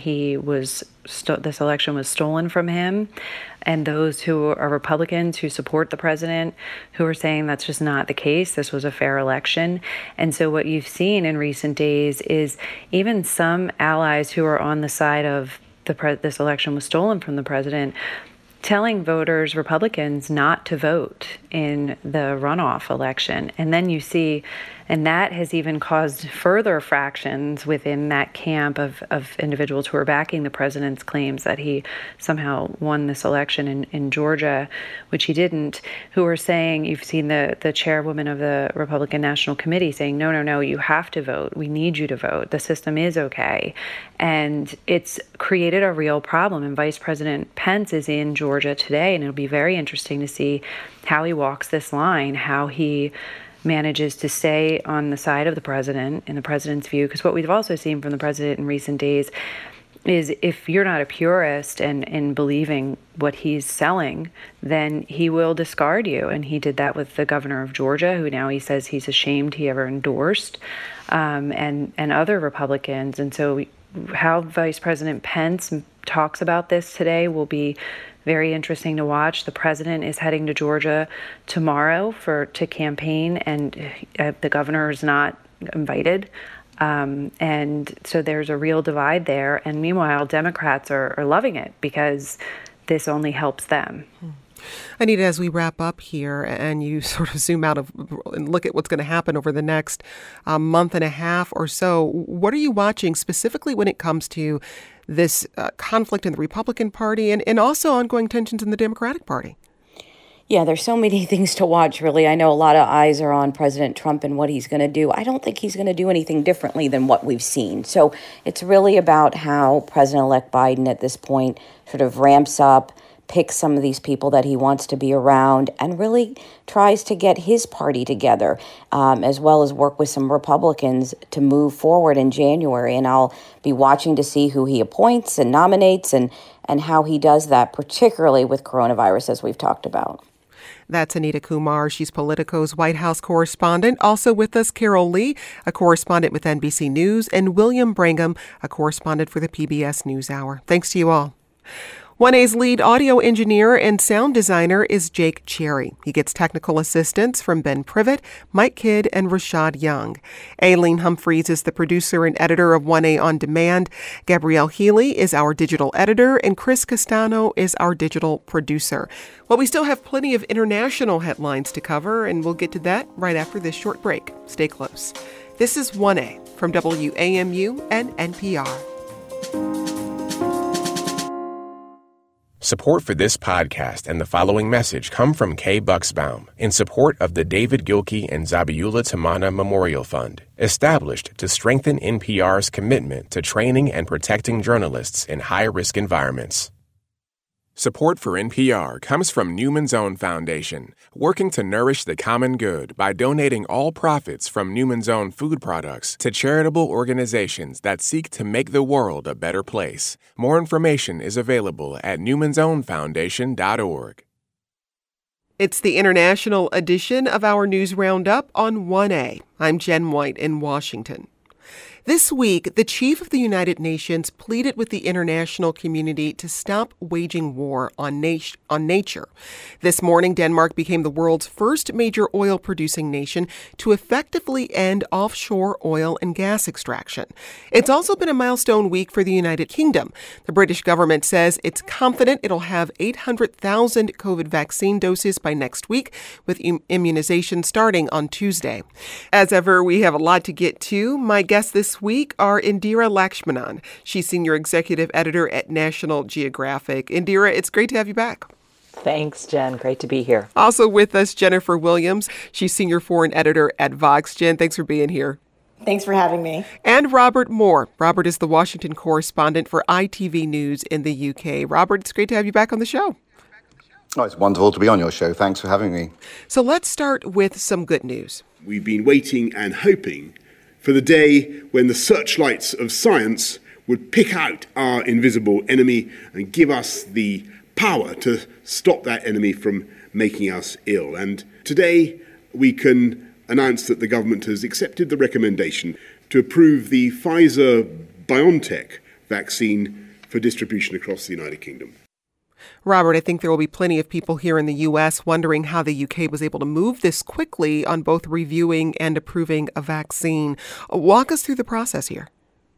this election was stolen from him, and those who are Republicans who support the president who are saying that's just not the case. This was a fair election. And so what you've seen in recent days is even some allies who are on the side of this election was stolen from the president telling voters, Republicans, not to vote in the runoff election. And then you see, and that has even caused further fractions within that camp of individuals who are backing the president's claims that he somehow won this election in Georgia, which he didn't, who are saying, you've seen the chairwoman of the Republican National Committee saying, no, you have to vote. We need you to vote. The system is okay. And it's created a real problem. And Vice President Pence is in Georgia today, and it'll be very interesting to see how he walks this line, how he manages to stay on the side of the president, in the president's view. Because what we've also seen from the president in recent days is if you're not a purist and in believing what he's selling, then he will discard you. And he did that with the governor of Georgia, who now he says he's ashamed he ever endorsed, and other Republicans. And so how Vice President Pence talks about this today will be very interesting to watch. The president is heading to Georgia tomorrow to campaign, and the governor is not invited. And so there's a real divide there. And meanwhile, Democrats are loving it because this only helps them. Anita, as we wrap up here and you sort of zoom out and look at what's going to happen over the next month and a half or so, what are you watching specifically when it comes to this conflict in the Republican Party and also ongoing tensions in the Democratic Party? Yeah, there's so many things to watch, really. I know a lot of eyes are on President Trump and what he's going to do. I don't think he's going to do anything differently than what we've seen. So it's really about how President-elect Biden at this point sort of ramps up, picks some of these people that he wants to be around, and really tries to get his party together, as well as work with some Republicans to move forward in January. And I'll be watching to see who he appoints and nominates and how he does that, particularly with coronavirus, as we've talked about. That's Anita Kumar. She's Politico's White House correspondent. Also with us, Carol Lee, a correspondent with NBC News, and William Brangham, a correspondent for the PBS NewsHour. Thanks to you all. 1A's lead audio engineer and sound designer is Jake Cherry. He gets technical assistance from Ben Privet, Mike Kidd, and Rashad Young. Aileen Humphreys is the producer and editor of 1A On Demand. Gabrielle Healy is our digital editor, and Chris Castano is our digital producer. Well, we still have plenty of international headlines to cover, and we'll get to that right after this short break. Stay close. This is 1A from WAMU and NPR. Support for this podcast and the following message come from Kay Bucksbaum in support of the David Gilkey and Zabiula Tamana Memorial Fund, established to strengthen NPR's commitment to training and protecting journalists in high-risk environments. Support for NPR comes from Newman's Own Foundation, working to nourish the common good by donating all profits from Newman's Own food products to charitable organizations that seek to make the world a better place. More information is available at newmansownfoundation.org. It's the international edition of our News Roundup on 1A. I'm Jen White in Washington. This week, the chief of the United Nations pleaded with the international community to stop waging war on nature. This morning, Denmark became the world's first major oil-producing nation to effectively end offshore oil and gas extraction. It's also been a milestone week for the United Kingdom. The British government says it's confident it'll have 800,000 COVID vaccine doses by next week, with immunization starting on Tuesday. As ever, we have a lot to get to. My guests this week are Indira Lakshmanan. She's senior executive editor at National Geographic. Indira, it's great to have you back. Thanks, Jen. Great to be here. Also with us, Jennifer Williams. She's senior foreign editor at Vox. Jen, thanks for being here. Thanks for having me. And Robert Moore. Robert is the Washington correspondent for ITV News in the UK. Robert, it's great to have you back on the show. Oh, it's wonderful to be on your show. Thanks for having me. So let's start with some good news. We've been waiting and hoping for the day when the searchlights of science would pick out our invisible enemy and give us the power to stop that enemy from making us ill. And today we can announce that the government has accepted the recommendation to approve the Pfizer-BioNTech vaccine for distribution across the United Kingdom. Robert, I think there will be plenty of people here in the U.S. wondering how the UK was able to move this quickly on both reviewing and approving a vaccine. Walk us through the process here.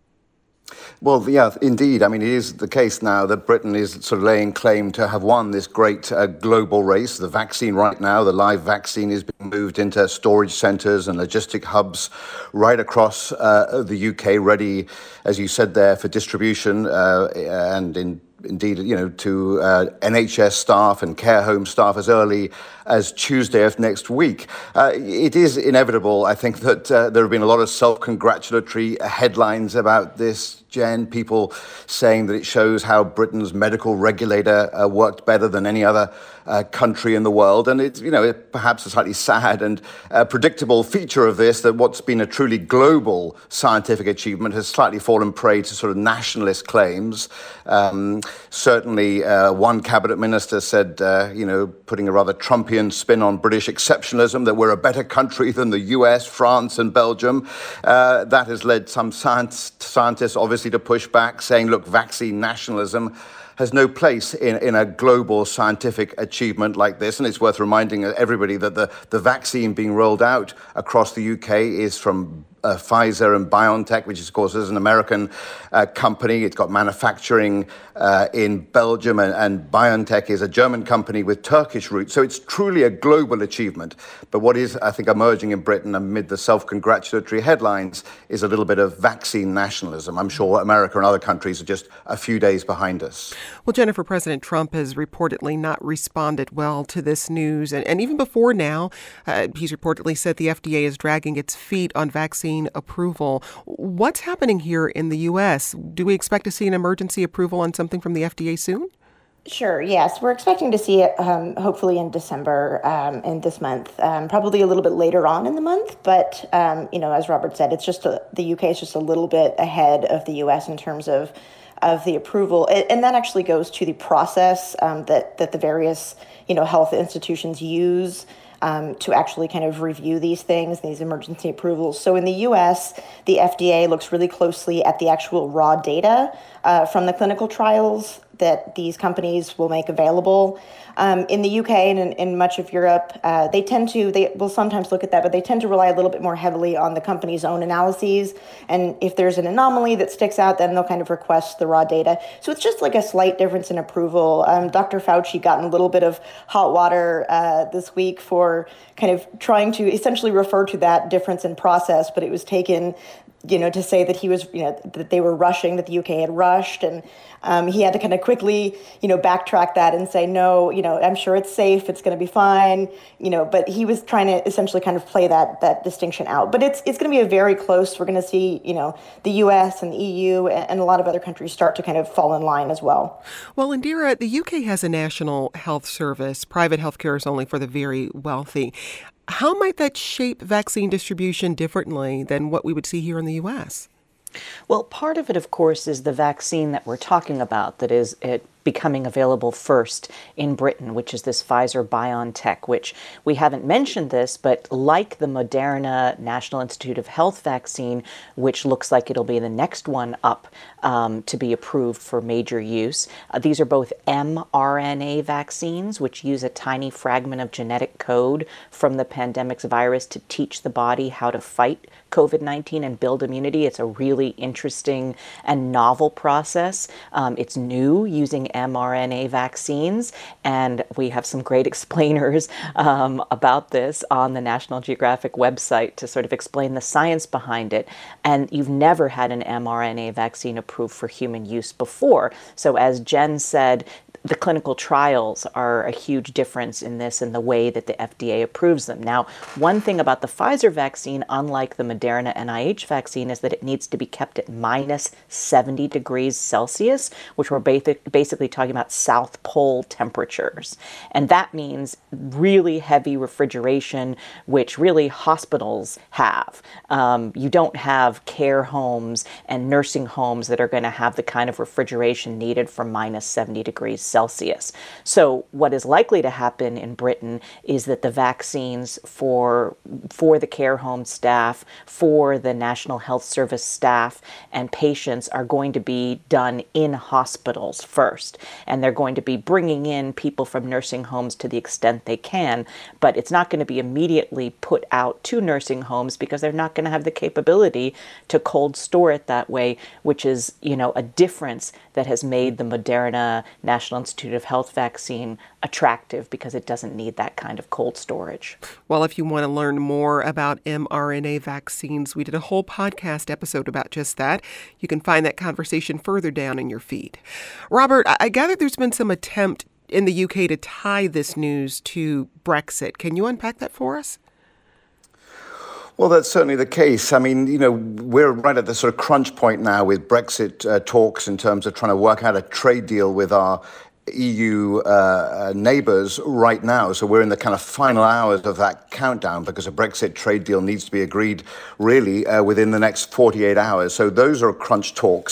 Well, yeah, indeed. I mean, it is the case now that Britain is sort of laying claim to have won this great global race. The vaccine right now, the live vaccine, is being moved into storage centres and logistic hubs right across the UK, ready, as you said there, for distribution and indeed, to NHS staff and care home staff as early as Tuesday of next week. It is inevitable, I think, that there have been a lot of self-congratulatory headlines about this, Jen, people saying that it shows how Britain's medical regulator worked better than any other country in the world. And it's, perhaps a slightly sad and predictable feature of this, that what's been a truly global scientific achievement has slightly fallen prey to sort of nationalist claims. Certainly, one cabinet minister said, putting a rather Trumpian spin on British exceptionalism, that we're a better country than the US, France, and Belgium. That has led some scientists, obviously, to push back, saying, look, vaccine nationalism has no place in a global scientific achievement like this. And it's worth reminding everybody that the vaccine being rolled out across the UK is from Pfizer and BioNTech, which of course is an American company. It's got manufacturing in Belgium, and BioNTech is a German company with Turkish roots. So it's truly a global achievement. But what is, I think, emerging in Britain amid the self-congratulatory headlines is a little bit of vaccine nationalism. I'm sure America and other countries are just a few days behind us. Well, Jennifer, President Trump has reportedly not responded well to this news. And even before now, he's reportedly said the FDA is dragging its feet on vaccine approval. What's happening here in the U.S.? Do we expect to see an emergency approval on something from the FDA soon? Sure, yes. We're expecting to see it hopefully in December in this month, probably a little bit later on in the month. But, as Robert said, it's just the UK is just a little bit ahead of the US in terms of the approval. And that actually goes to the process that the various, health institutions use to actually kind of review these things, these emergency approvals. So in the U.S., the FDA looks really closely at the actual raw data from the clinical trials that these companies will make available. In the UK and in much of Europe, they will sometimes look at that, but they tend to rely a little bit more heavily on the company's own analyses. And if there's an anomaly that sticks out, then they'll kind of request the raw data. So it's just like a slight difference in approval. Dr. Fauci got in a little bit of hot water this week for kind of trying to essentially refer to that difference in process, but it was taken to say that he was, that they were rushing, that the UK had rushed. And he had to kind of quickly, backtrack that and say, no, I'm sure it's safe. It's going to be fine. But he was trying to essentially kind of play that distinction out. But it's going to be a very close. We're going to see, the US and the EU and a lot of other countries start to kind of fall in line as well. Well, Indira, the UK has a national health service. Private healthcare is only for the very wealthy. How might that shape vaccine distribution differently than what we would see here in the U.S.? Well, part of it, of course, is the vaccine that we're talking about, that is becoming available first in Britain, which is this Pfizer-BioNTech, which we haven't mentioned this, but like the Moderna National Institute of Health vaccine, which looks like it'll be the next one up to be approved for major use. These are both mRNA vaccines, which use a tiny fragment of genetic code from the pandemic's virus to teach the body how to fight COVID-19 and build immunity. It's a really interesting and novel process. It's new, using mRNA vaccines, and we have some great explainers about this on the National Geographic website to sort of explain the science behind it. And you've never had an mRNA vaccine approved for human use before. So as Jen said, the clinical trials are a huge difference in this and the way that the FDA approves them. Now, one thing about the Pfizer vaccine, unlike the Moderna NIH vaccine, is that it needs to be kept at minus 70 degrees Celsius, which we're basically talking about South Pole temperatures. And that means really heavy refrigeration, which really hospitals have. You don't have care homes and nursing homes that are going to have the kind of refrigeration needed for minus 70 degrees Celsius. So what is likely to happen in Britain is that the vaccines for the care home staff, for the National Health Service staff and patients are going to be done in hospitals first. And they're going to be bringing in people from nursing homes to the extent they can, but it's not going to be immediately put out to nursing homes because they're not going to have the capability to cold store it that way, which is, a difference that has made the Moderna National Institute of Health vaccine attractive because it doesn't need that kind of cold storage. Well, if you want to learn more about mRNA vaccines, we did a whole podcast episode about just that. You can find that conversation further down in your feed. Robert, I gather there's been some attempt in the UK to tie this news to Brexit. Can you unpack that for us? Well, that's certainly the case. I mean, we're right at the sort of crunch point now with Brexit talks in terms of trying to work out a trade deal with our EU neighbours right now. So we're in the kind of final hours of that countdown because a Brexit trade deal needs to be agreed really within the next 48 hours. So those are crunch talks.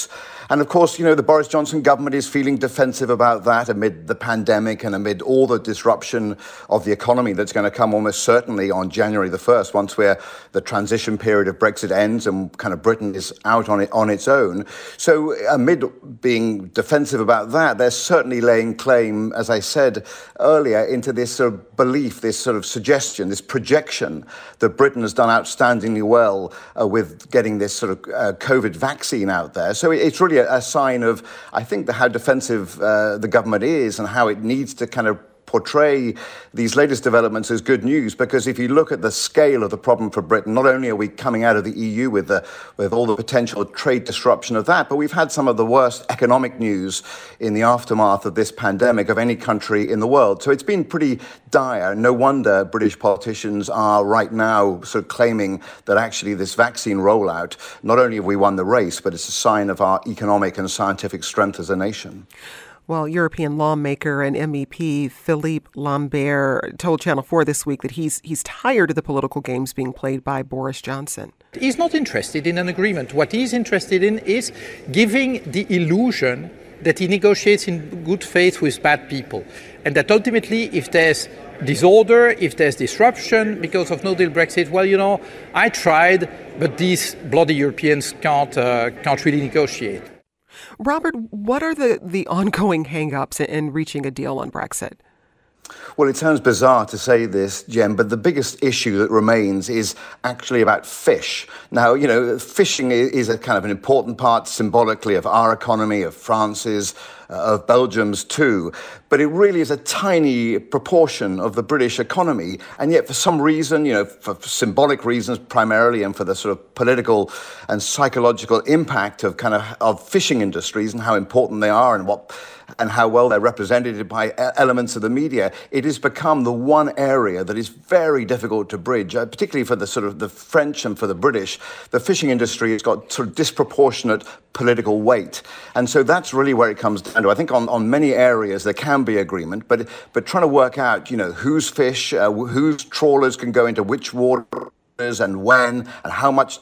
And of course, the Boris Johnson government is feeling defensive about that amid the pandemic and amid all the disruption of the economy that's going to come almost certainly on January the 1st, once the transition period of Brexit ends and kind of Britain is out on its own. So amid being defensive about that, they're certainly laying claim, as I said earlier, into this sort of belief, this sort of suggestion, this projection that Britain has done outstandingly well with getting this sort of COVID vaccine out there. So it's really a sign of, I think, how defensive the government is and how it needs to kind of portray these latest developments as good news, because if you look at the scale of the problem for Britain, not only are we coming out of the EU with all the potential trade disruption of that, but we've had some of the worst economic news in the aftermath of this pandemic of any country in the world. So it's been pretty dire. No wonder British politicians are right now sort of claiming that actually this vaccine rollout, not only have we won the race, but it's a sign of our economic and scientific strength as a nation. Well, European lawmaker and MEP Philippe Lambert told Channel 4 this week that he's tired of the political games being played by Boris Johnson. He's not interested in an agreement. What he's interested in is giving the illusion that he negotiates in good faith with bad people. And that ultimately, if there's disorder, if there's disruption because of no-deal Brexit, well, I tried, but these bloody Europeans can't really negotiate. Robert, what are the ongoing hang-ups in reaching a deal on Brexit? Well, it sounds bizarre to say this, Jen, but the biggest issue that remains is actually about fish. Now, fishing is a kind of an important part symbolically of our economy, of France's, of Belgium's too. But it really is a tiny proportion of the British economy. And yet, for some reason, for symbolic reasons primarily, and for the sort of political and psychological impact of fishing industries and how important they are and how well they're represented by elements of the media, it has become the one area that is very difficult to bridge, particularly for the sort of the French and for the British. The fishing industry has got sort of disproportionate political weight. And so that's really where it comes down to. I think on many areas there can be agreement, but trying to work out, whose fish, whose trawlers can go into which water and when, and how much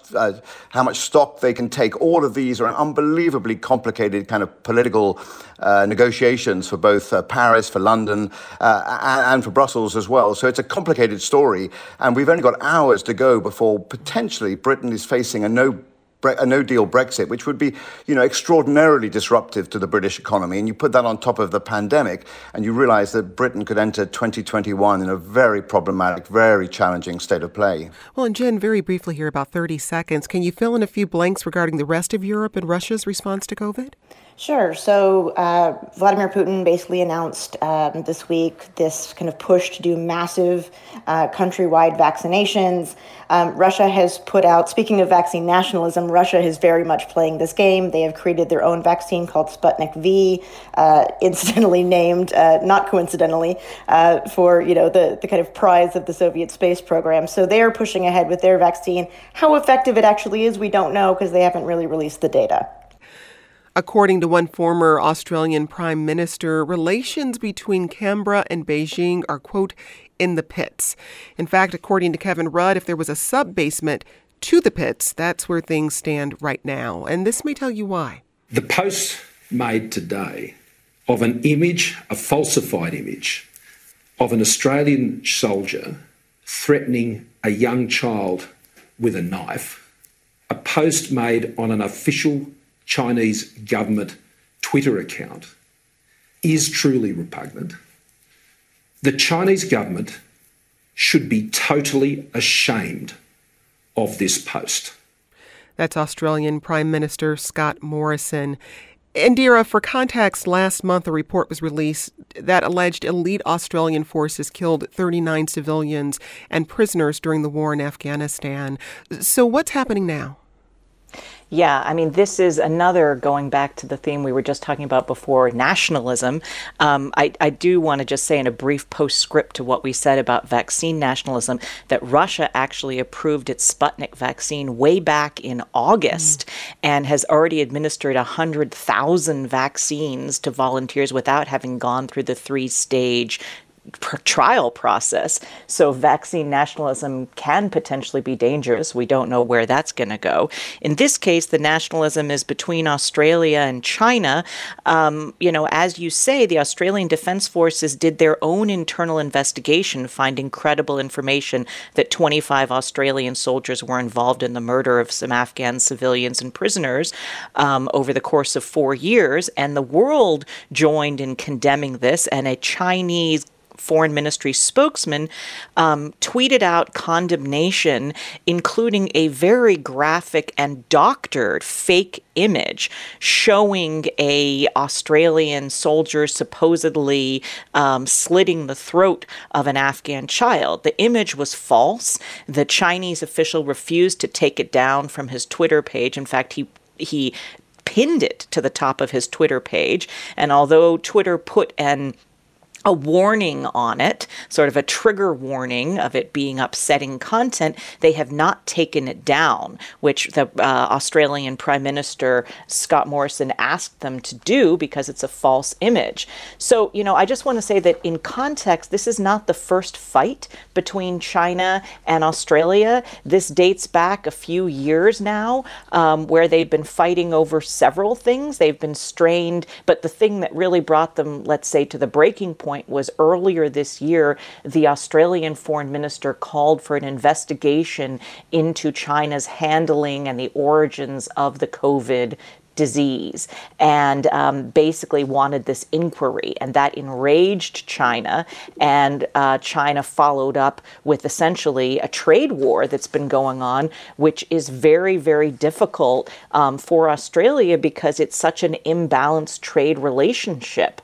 stock they can take. All of these are unbelievably complicated kind of political negotiations for both Paris, for London, and for Brussels as well. So it's a complicated story, and we've only got hours to go before potentially Britain is facing a no-deal Brexit, which would be, extraordinarily disruptive to the British economy. And you put that on top of the pandemic, and you realize that Britain could enter 2021 in a very problematic, very challenging state of play. Well, and Jen, very briefly here, about 30 seconds, can you fill in a few blanks regarding the rest of Europe and Russia's response to COVID? Sure. So Vladimir Putin basically announced this week this kind of push to do massive countrywide vaccinations. Russia has put out, speaking of vaccine nationalism, Russia is very much playing this game. They have created their own vaccine called Sputnik V, incidentally named, not coincidentally, for the kind of prize of the Soviet space program. So they are pushing ahead with their vaccine. How effective it actually is, we don't know because they haven't really released the data. According to one former Australian Prime Minister, relations between Canberra and Beijing are, quote, in the pits. In fact, according to Kevin Rudd, if there was a sub-basement to the pits, that's where things stand right now. And this may tell you why. The post made today of an image, a falsified image, of an Australian soldier threatening a young child with a knife, a post made on an official Chinese government Twitter account, is truly repugnant. The Chinese government should be totally ashamed of this post. That's Australian Prime Minister Scott Morrison. Indira, for context, last month a report was released that alleged elite Australian forces killed 39 civilians and prisoners during the war in Afghanistan. So what's happening now? Yeah, I mean, this is another, going back to the theme we were just talking about before, nationalism. I do want to just say in a brief postscript to what we said about vaccine nationalism, that Russia actually approved its Sputnik vaccine way back in August and has already administered 100,000 vaccines to volunteers without having gone through the 3-stage trial process. So vaccine nationalism can potentially be dangerous. We don't know where that's going to go. In this case, the nationalism is between Australia and China. As you say, the Australian Defence Forces did their own internal investigation, finding credible information that 25 Australian soldiers were involved in the murder of some Afghan civilians and prisoners over the course of 4 years. And the world joined in condemning this, and a Chinese Foreign Ministry spokesman tweeted out condemnation, including a very graphic and doctored fake image showing a Australian soldier supposedly slitting the throat of an Afghan child. The image was false. The Chinese official refused to take it down from his Twitter page. In fact, he pinned it to the top of his Twitter page. And although Twitter put a warning on it, sort of a trigger warning of it being upsetting content, they have not taken it down, which the Australian Prime Minister Scott Morrison asked them to do because it's a false image. So, I just want to say that in context, this is not the first fight between China and Australia. This dates back a few years now, where they've been fighting over several things. They've been strained, but the thing that really brought them, let's say, to the breaking point was earlier this year, the Australian Foreign Minister called for an investigation into China's handling and the origins of the COVID disease, and basically wanted this inquiry, and that enraged China, and China followed up with essentially a trade war that's been going on, which is very, very difficult for Australia because it's such an imbalanced trade relationship.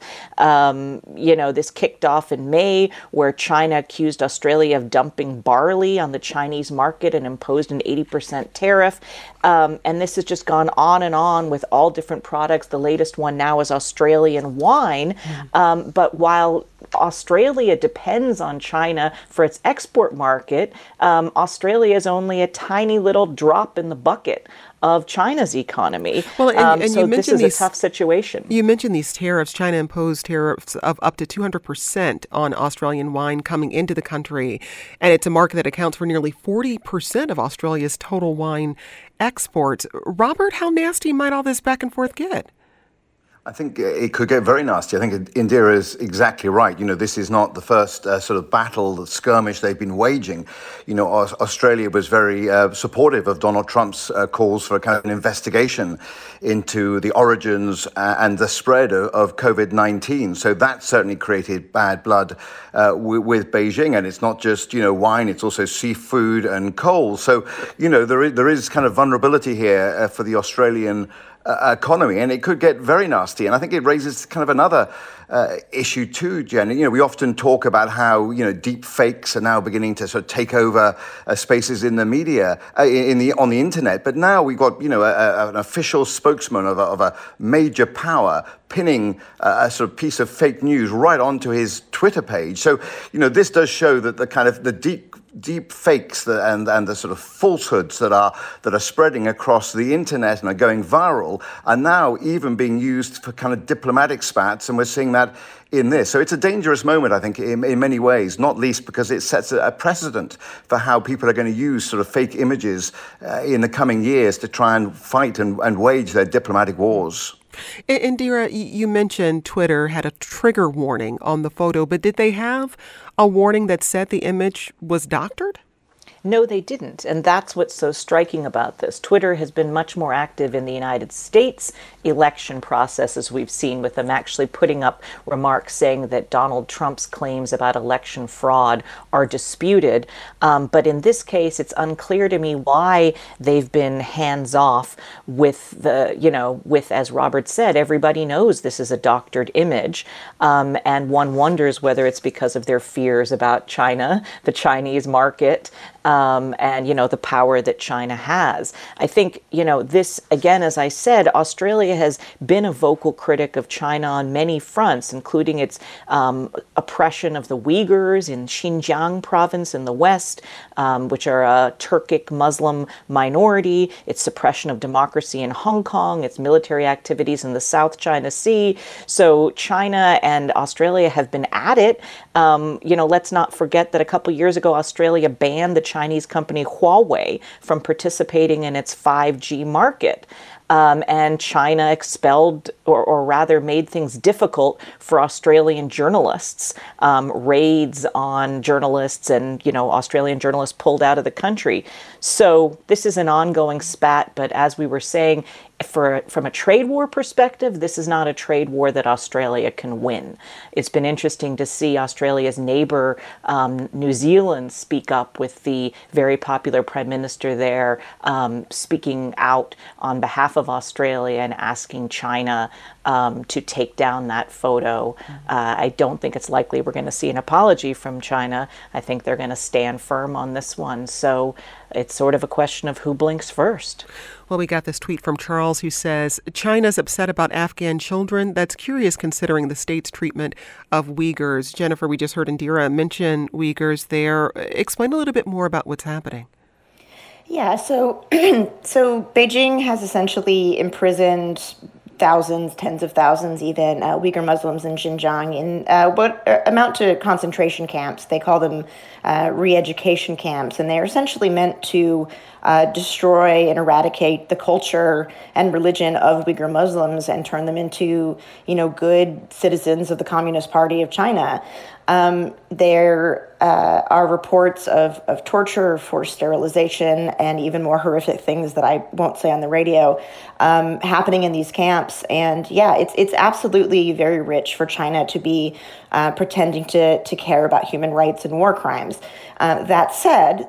This kicked off in May, where China accused Australia of dumping barley on the Chinese market and imposed an 80% tariff, and this has just gone on and on with all different products. The latest one now is Australian wine. But while Australia depends on China for its export market, Australia is only a tiny little drop in the bucket of China's economy. Well, and so this is a tough situation. You mentioned these tariffs. China imposed tariffs of up to 200% on Australian wine coming into the country, and it's a market that accounts for nearly 40% of Australia's total wine exports. Robert, how nasty might all this back and forth get? I think it could get very nasty. I think Indira is exactly right. This is not the first sort of battle, the skirmish they've been waging. Australia was very supportive of Donald Trump's calls for a kind of an investigation into the origins and the spread of COVID-19. So that certainly created bad blood with Beijing. And it's not just, wine, it's also seafood and coal. So, there is kind of vulnerability here for the Australian economy, and it could get very nasty. And I think it raises kind of another issue too, Jen. We often talk about how deep fakes are now beginning to sort of take over spaces in the media, on the internet. But now we've got an official spokesman of a major power pinning a sort of piece of fake news right onto his Twitter page. So this does show that the deep fakes and the sort of falsehoods that are spreading across the internet and are going viral are now even being used for kind of diplomatic spats, and we're seeing that in this. So it's a dangerous moment, I think, in many ways, not least because it sets a precedent for how people are going to use sort of fake images in the coming years to try and fight and wage their diplomatic wars. Indira, you mentioned Twitter had a trigger warning on the photo, but did they have a warning that said the image was doctored? No, they didn't. And that's what's so striking about this. Twitter has been much more active in the United States election process, as we've seen, with them actually putting up remarks saying that Donald Trump's claims about election fraud are disputed. But in this case, it's unclear to me why they've been hands off with as Robert said, everybody knows this is a doctored image. And one wonders whether it's because of their fears about China, the Chinese market, and, the power that China has. I think, this, again, as I said, Australia has been a vocal critic of China on many fronts, including its oppression of the Uyghurs in Xinjiang province in the west, which are a Turkic Muslim minority, its suppression of democracy in Hong Kong, its military activities in the South China Sea. So China and Australia have been at it. Let's not forget that a couple years ago, Australia banned the Chinese company Huawei from participating in its 5G market. And China expelled, or rather made things difficult for Australian journalists, raids on journalists, and, Australian journalists pulled out of the country. So this is an ongoing spat, but as we were saying, from a trade war perspective, this is not a trade war that Australia can win. It's been interesting to see Australia's neighbor, New Zealand, speak up with the very popular Prime Minister there, speaking out on behalf of Australia and asking China to take down that photo. I don't think it's likely we're going to see an apology from China. I think they're going to stand firm on this one. So it's sort of a question of who blinks first. Well, we got this tweet from Charles who says, China's upset about Afghan children. That's curious considering the state's treatment of Uyghurs. Jennifer, we just heard Indira mention Uyghurs there. Explain a little bit more about what's happening. Yeah, so Beijing has essentially imprisoned thousands, tens of thousands even, Uyghur Muslims in Xinjiang in what amount to concentration camps. They call them re-education camps, and they're essentially meant to destroy and eradicate the culture and religion of Uyghur Muslims and turn them into, good citizens of the Communist Party of China. There are reports of torture, forced sterilization, and even more horrific things that I won't say on the radio happening in these camps. And yeah, it's absolutely very rich for China to be pretending to care about human rights and war crimes. That said,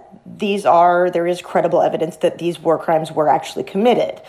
there is credible evidence that these war crimes were actually committed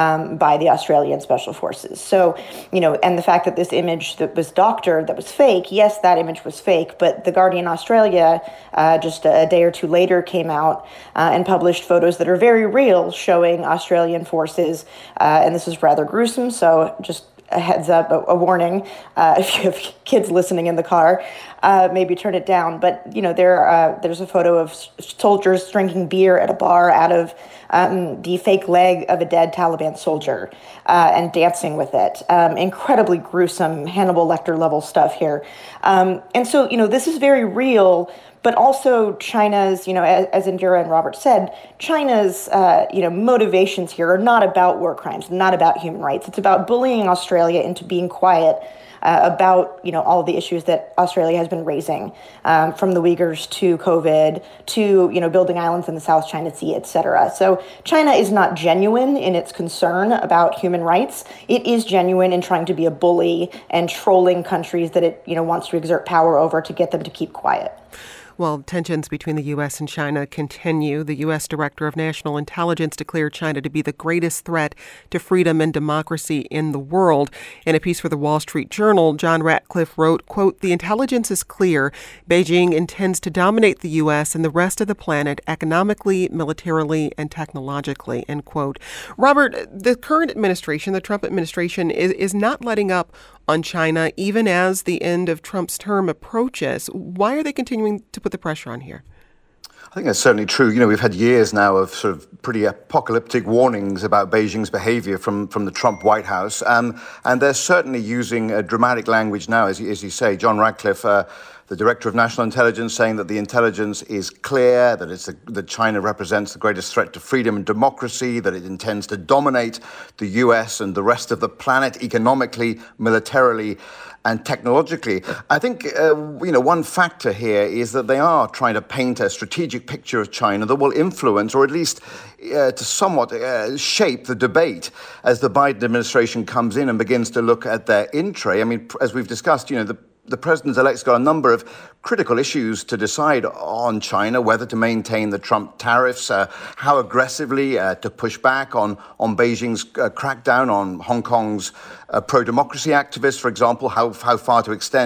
by the Australian Special Forces. So, and the fact that this image that was doctored, that was fake, yes, that image was fake, but The Guardian Australia, just a day or two later, came out and published photos that are very real, showing Australian forces, and this is rather gruesome, so just a heads up, a warning, if you have kids listening in the car, maybe turn it down. But, there's a photo of soldiers drinking beer at a bar out of the fake leg of a dead Taliban soldier and dancing with it. Incredibly gruesome Hannibal Lecter level stuff here. And so, this is very real. But also China's, as Indira and Robert said, China's, motivations here are not about war crimes, not about human rights. It's about bullying Australia into being quiet about, all of the issues that Australia has been raising, from the Uyghurs to COVID to, building islands in the South China Sea, et cetera. So China is not genuine in its concern about human rights. It is genuine in trying to be a bully and trolling countries that it, wants to exert power over to get them to keep quiet. Well, tensions between the U.S. and China continue. The U.S. Director of National Intelligence declared China to be the greatest threat to freedom and democracy in the world. In a piece for the Wall Street Journal, John Ratcliffe wrote, quote, "The intelligence is clear. Beijing intends to dominate the U.S. and the rest of the planet economically, militarily, and technologically," end quote. Robert, the current administration, the Trump administration, is not letting up on China even as the end of Trump's term approaches. Why are they continuing to put the pressure on here? I think that's certainly true. We've had years now of sort of pretty apocalyptic warnings about Beijing's behavior from the Trump White House. And they're certainly using dramatic language now, as you say. John Ratcliffe, the Director of National Intelligence, saying that the intelligence is clear, that China represents the greatest threat to freedom and democracy, that it intends to dominate the US and the rest of the planet economically, militarily, and technologically. I think, one factor here is that they are trying to paint a strategic picture of China that will influence, or at least to somewhat shape the debate as the Biden administration comes in and begins to look at their in-tray. I mean, as we've discussed, the president-elect's got a number of critical issues to decide on China, whether to maintain the Trump tariffs, how aggressively to push back on Beijing's crackdown on Hong Kong's pro-democracy activists, for example, how far to extend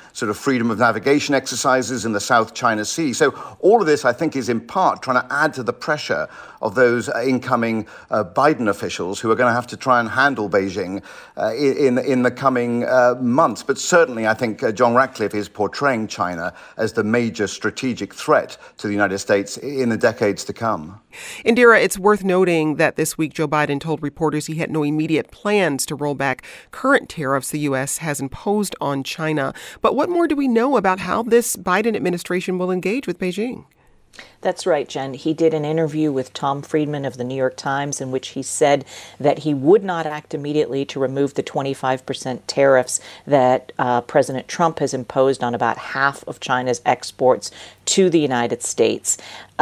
sort of freedom of navigation exercises in the South China Sea. So all of this, I think, is in part trying to add to the pressure of those incoming Biden officials who are going to have to try and handle Beijing in the coming months. But certainly, I think John Ratcliffe is portraying China as the major strategic threat to the United States in the decades to come. Indira, it's worth noting that this week Joe Biden told reporters he had no immediate plans to roll back current tariffs the U.S. has imposed on China. But what more do we know about how this Biden administration will engage with Beijing? That's right, Jen. He did an interview with Tom Friedman of the New York Times in which he said that he would not act immediately to remove the 25% tariffs that President Trump has imposed on about half of China's exports to the United States.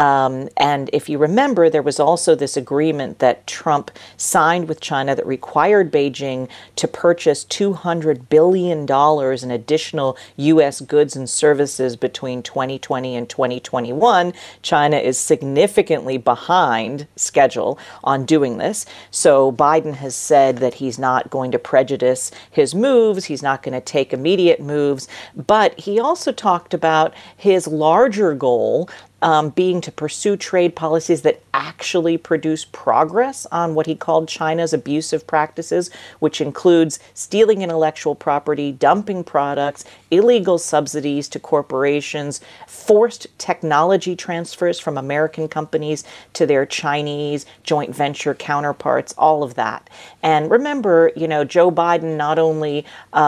And if you remember, there was also this agreement that Trump signed with China that required Beijing to purchase $200 billion in additional U.S. goods and services between 2020 and 2021. China is significantly behind schedule on doing this. So Biden has said that he's not going to prejudice his moves. He's not going to take immediate moves. But he also talked about his larger goal being to pursue trade policies that actually produce progress on what he called China's abusive practices, which includes stealing intellectual property, dumping products, illegal subsidies to corporations, forced technology transfers from American companies to their Chinese joint venture counterparts, all of that. And remember, Joe Biden not only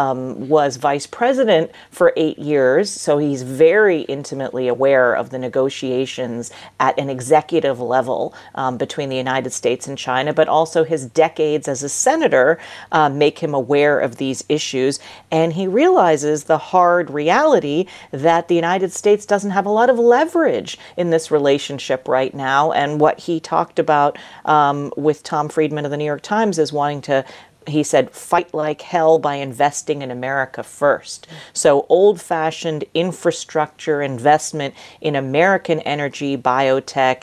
was vice president for 8 years, so he's very intimately aware of the negotiations at an executive level between the United States and China, but also his decades as a senator make him aware of these issues. And he realizes the hard reality that the United States doesn't have a lot of leverage in this relationship right now. And what he talked about with Tom Friedman of the New York Times is wanting to, he said, fight like hell by investing in America first. So old-fashioned infrastructure investment in American energy, biotech,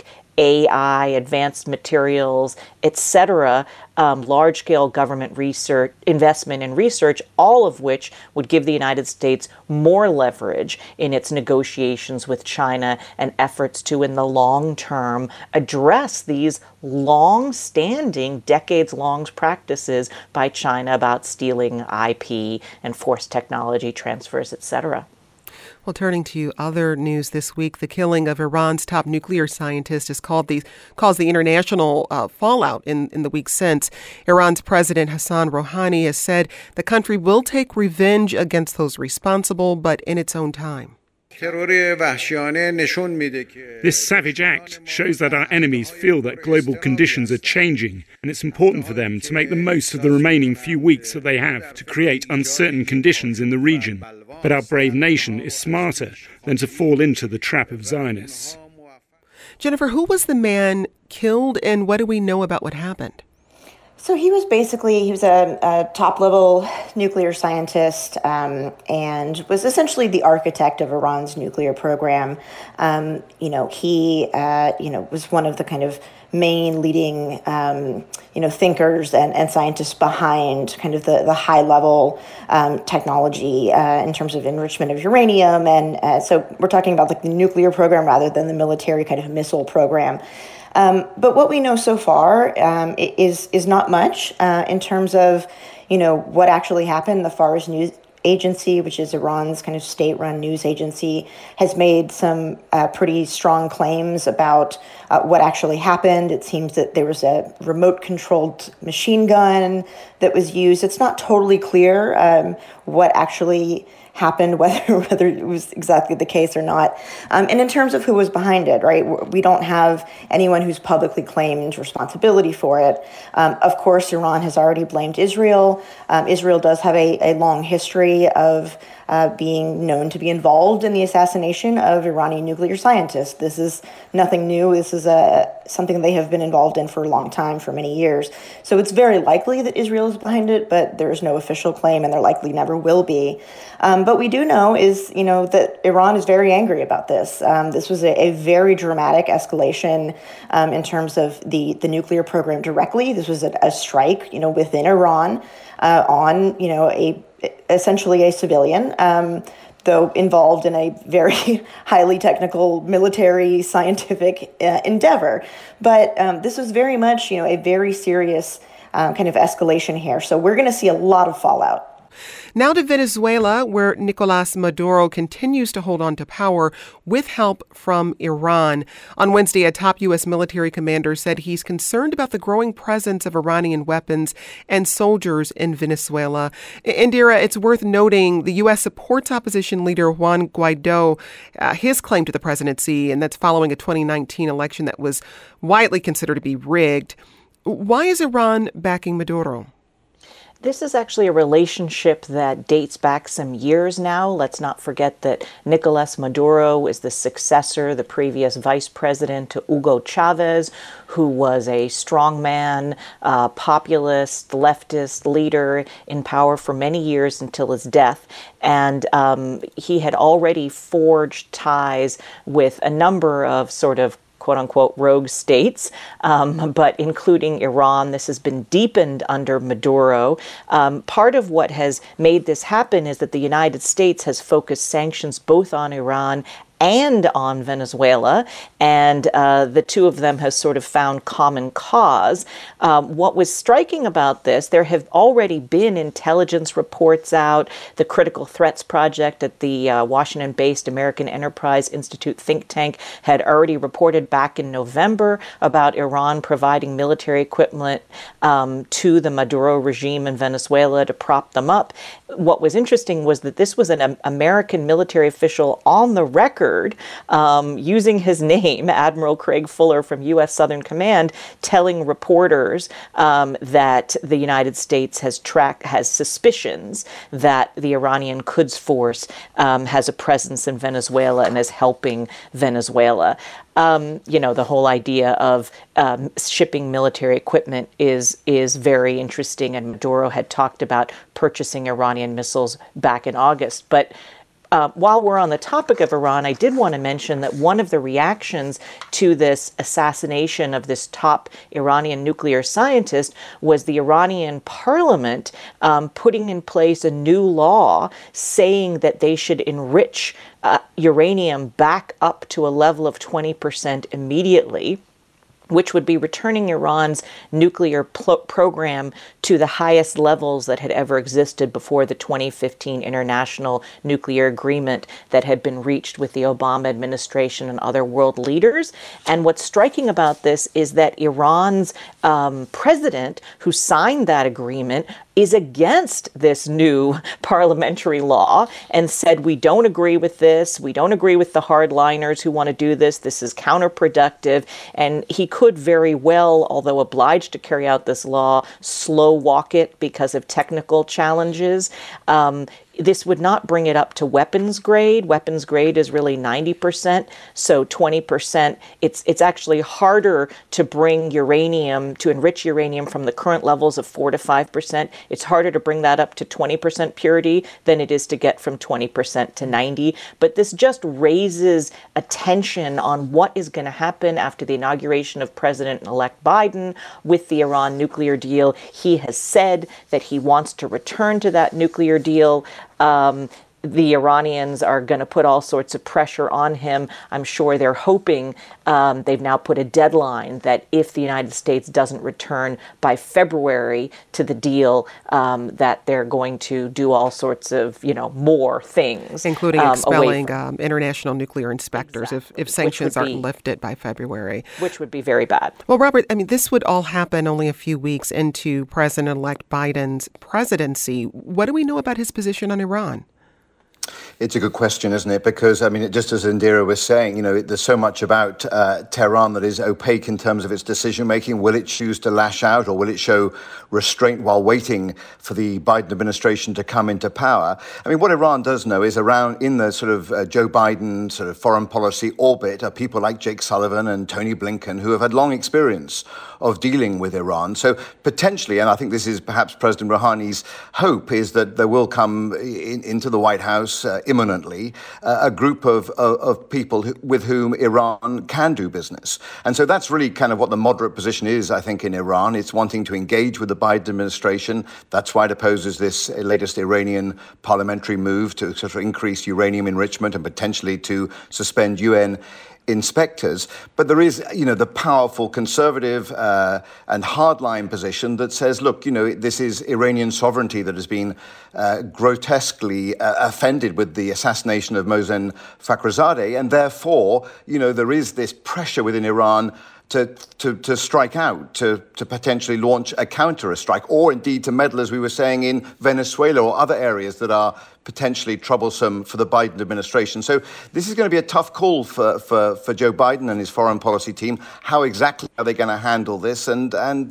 AI, advanced materials, etc., large-scale government research, investment in research, all of which would give the United States more leverage in its negotiations with China and efforts to, in the long term, address these long-standing, decades-long practices by China about stealing IP and forced technology transfers, etc. Well, turning to other news this week, the killing of Iran's top nuclear scientist has caused the international fallout in the weeks since. Iran's President Hassan Rouhani has said the country will take revenge against those responsible, but in its own time. This savage act shows that our enemies feel that global conditions are changing, and it's important for them to make the most of the remaining few weeks that they have to create uncertain conditions in the region. But our brave nation is smarter than to fall into the trap of Zionists. Jennifer, who was the man killed, and what do we know about what happened? So he was a top-level nuclear scientist and was essentially the architect of Iran's nuclear program. He was one of the kind of main leading, thinkers and scientists behind kind of the high-level technology in terms of enrichment of uranium. And so we're talking about like the nuclear program rather than the military kind of missile program. But what we know so far is not much in terms of, what actually happened. The Fars News Agency, which is Iran's kind of state-run news agency, has made some pretty strong claims about what actually happened. It seems that there was a remote-controlled machine gun that was used. It's not totally clear what actually happened, whether it was exactly the case or not. And in terms of who was behind it, right, we don't have anyone who's publicly claimed responsibility for it. Of course, Iran has already blamed Israel. Israel does have a long history of being known to be involved in the assassination of Iranian nuclear scientists. This is nothing new. This is something they have been involved in for a long time, for many years. So it's very likely that Israel is behind it, but there is no official claim, and there likely never will be. But we do know is, that Iran is very angry about this. This was a very dramatic escalation in terms of the nuclear program directly. This was a strike, within Iran on, essentially a civilian. though involved in a very highly technical military scientific endeavor. But this was very much, a very serious kind of escalation here. So we're going to see a lot of fallout. Now to Venezuela, where Nicolas Maduro continues to hold on to power with help from Iran. On Wednesday, a top U.S. military commander said he's concerned about the growing presence of Iranian weapons and soldiers in Venezuela. Indira, it's worth noting the U.S. supports opposition leader Juan Guaido, his claim to the presidency, and that's following a 2019 election that was widely considered to be rigged. Why is Iran backing Maduro? This is actually a relationship that dates back some years now. Let's not forget that Nicolas Maduro is the successor, the previous vice president to Hugo Chavez, who was a strongman, populist, leftist leader in power for many years until his death. And he had already forged ties with a number of sort of quote-unquote rogue states, but including Iran. This has been deepened under Maduro. Part of what has made this happen is that the United States has focused sanctions both on Iran and on Venezuela, and the two of them have sort of found common cause. What was striking about this, there have already been intelligence reports out. The Critical Threats Project at the Washington-based American Enterprise Institute think tank had already reported back in November about Iran providing military equipment to the Maduro regime in Venezuela to prop them up. What was interesting was that this was an American military official on the record using his name, Admiral Craig Fuller from U.S. Southern Command, telling reporters that the United States has suspicions that the Iranian Quds Force has a presence in Venezuela and is helping Venezuela. The whole idea of shipping military equipment is very interesting, and Maduro had talked about purchasing Iranian missiles back in August. But while we're on the topic of Iran, I did want to mention that one of the reactions to this assassination of this top Iranian nuclear scientist was the Iranian parliament putting in place a new law saying that they should enrich uranium back up to a level of 20% immediately, which would be returning Iran's nuclear program to the highest levels that had ever existed before the 2015 international nuclear agreement that had been reached with the Obama administration and other world leaders. And what's striking about this is that Iran's president, who signed that agreement, is against this new parliamentary law and said, we don't agree with this. We don't agree with the hardliners who want to do this. This is counterproductive. And he could very well, although obliged to carry out this law, slow walk it because of technical challenges. This would not bring it up to weapons grade. Weapons grade is really 90%, so 20%. It's actually harder to bring uranium, to enrich uranium from the current levels of 4 to 5%. It's harder to bring that up to 20% purity than it is to get from 20% to 90%. But this just raises attention on what is going to happen after the inauguration of President-elect Biden with the Iran nuclear deal. He has said that he wants to return to that nuclear deal. The Iranians are going to put all sorts of pressure on him. I'm sure they're hoping, they've now put a deadline that if the United States doesn't return by February to the deal, that they're going to do all sorts of, more things. Including expelling international nuclear inspectors if sanctions aren't lifted by February. Which would be very bad. Well, Robert, this would all happen only a few weeks into President-elect Biden's presidency. What do we know about his position on Iran? It's a good question, isn't it? Because, just as Indira was saying, there's so much about Tehran that is opaque in terms of its decision-making. Will it choose to lash out, or will it show restraint while waiting for the Biden administration to come into power? What Iran does know is around in the sort of Joe Biden sort of foreign policy orbit are people like Jake Sullivan and Tony Blinken, who have had long experience of dealing with Iran. So potentially, and I think this is perhaps President Rouhani's hope, is that there will come into the White House imminently a group of people with whom Iran can do business. And so that's really kind of what the moderate position is, I think, in Iran. It's wanting to engage with the Biden administration. That's why it opposes this latest Iranian parliamentary move to sort of increase uranium enrichment and potentially to suspend UN inspectors. But there is, the powerful conservative and hardline position that says, look, this is Iranian sovereignty that has been grotesquely offended with the assassination of Mohsen Fakhrizadeh. And therefore, there is this pressure within Iran to strike out, to potentially launch a counter-strike, or indeed to meddle, as we were saying, in Venezuela or other areas that are potentially troublesome for the Biden administration. So this is going to be a tough call for Joe Biden and his foreign policy team. How exactly are they going to handle this? And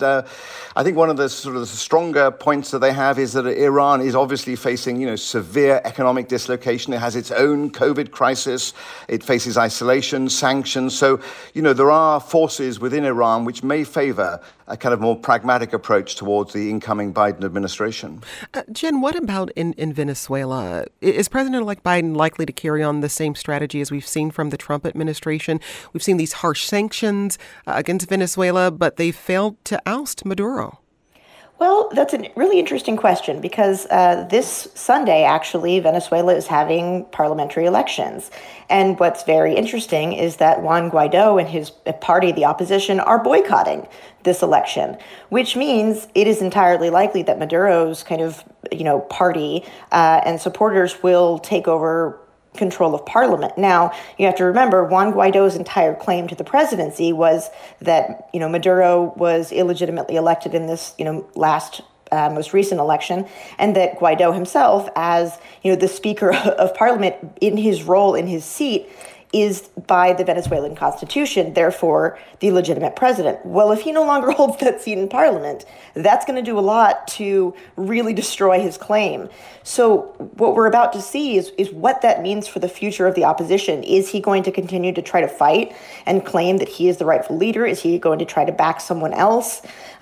I think one of the sort of the stronger points that they have is that Iran is obviously facing, severe economic dislocation. It has its own COVID crisis. It faces isolation, sanctions. So, there are forces within Iran which may favor a kind of more pragmatic approach towards the incoming Biden administration. Jen, what about in Venezuela? Is President-elect Biden likely to carry on the same strategy as we've seen from the Trump administration? We've seen these harsh sanctions against Venezuela, but they failed to oust Maduro. Well, that's a really interesting question because this Sunday, actually, Venezuela is having parliamentary elections. And what's very interesting is that Juan Guaido and his party, the opposition, are boycotting this election, which means it is entirely likely that Maduro's kind of, party and supporters will take over control of parliament. Now, you have to remember, Juan Guaido's entire claim to the presidency was that, Maduro was illegitimately elected in this, last most recent election, and that Guaido himself, as, the Speaker of Parliament in his role in his seat, is by the Venezuelan Constitution, therefore the legitimate president. Well, if he no longer holds that seat in Parliament, that's going to do a lot to really destroy his claim. So what we're about to see is what that means for the future of the opposition. Is he going to continue to try to fight and claim that he is the rightful leader? Is he going to try to back someone else?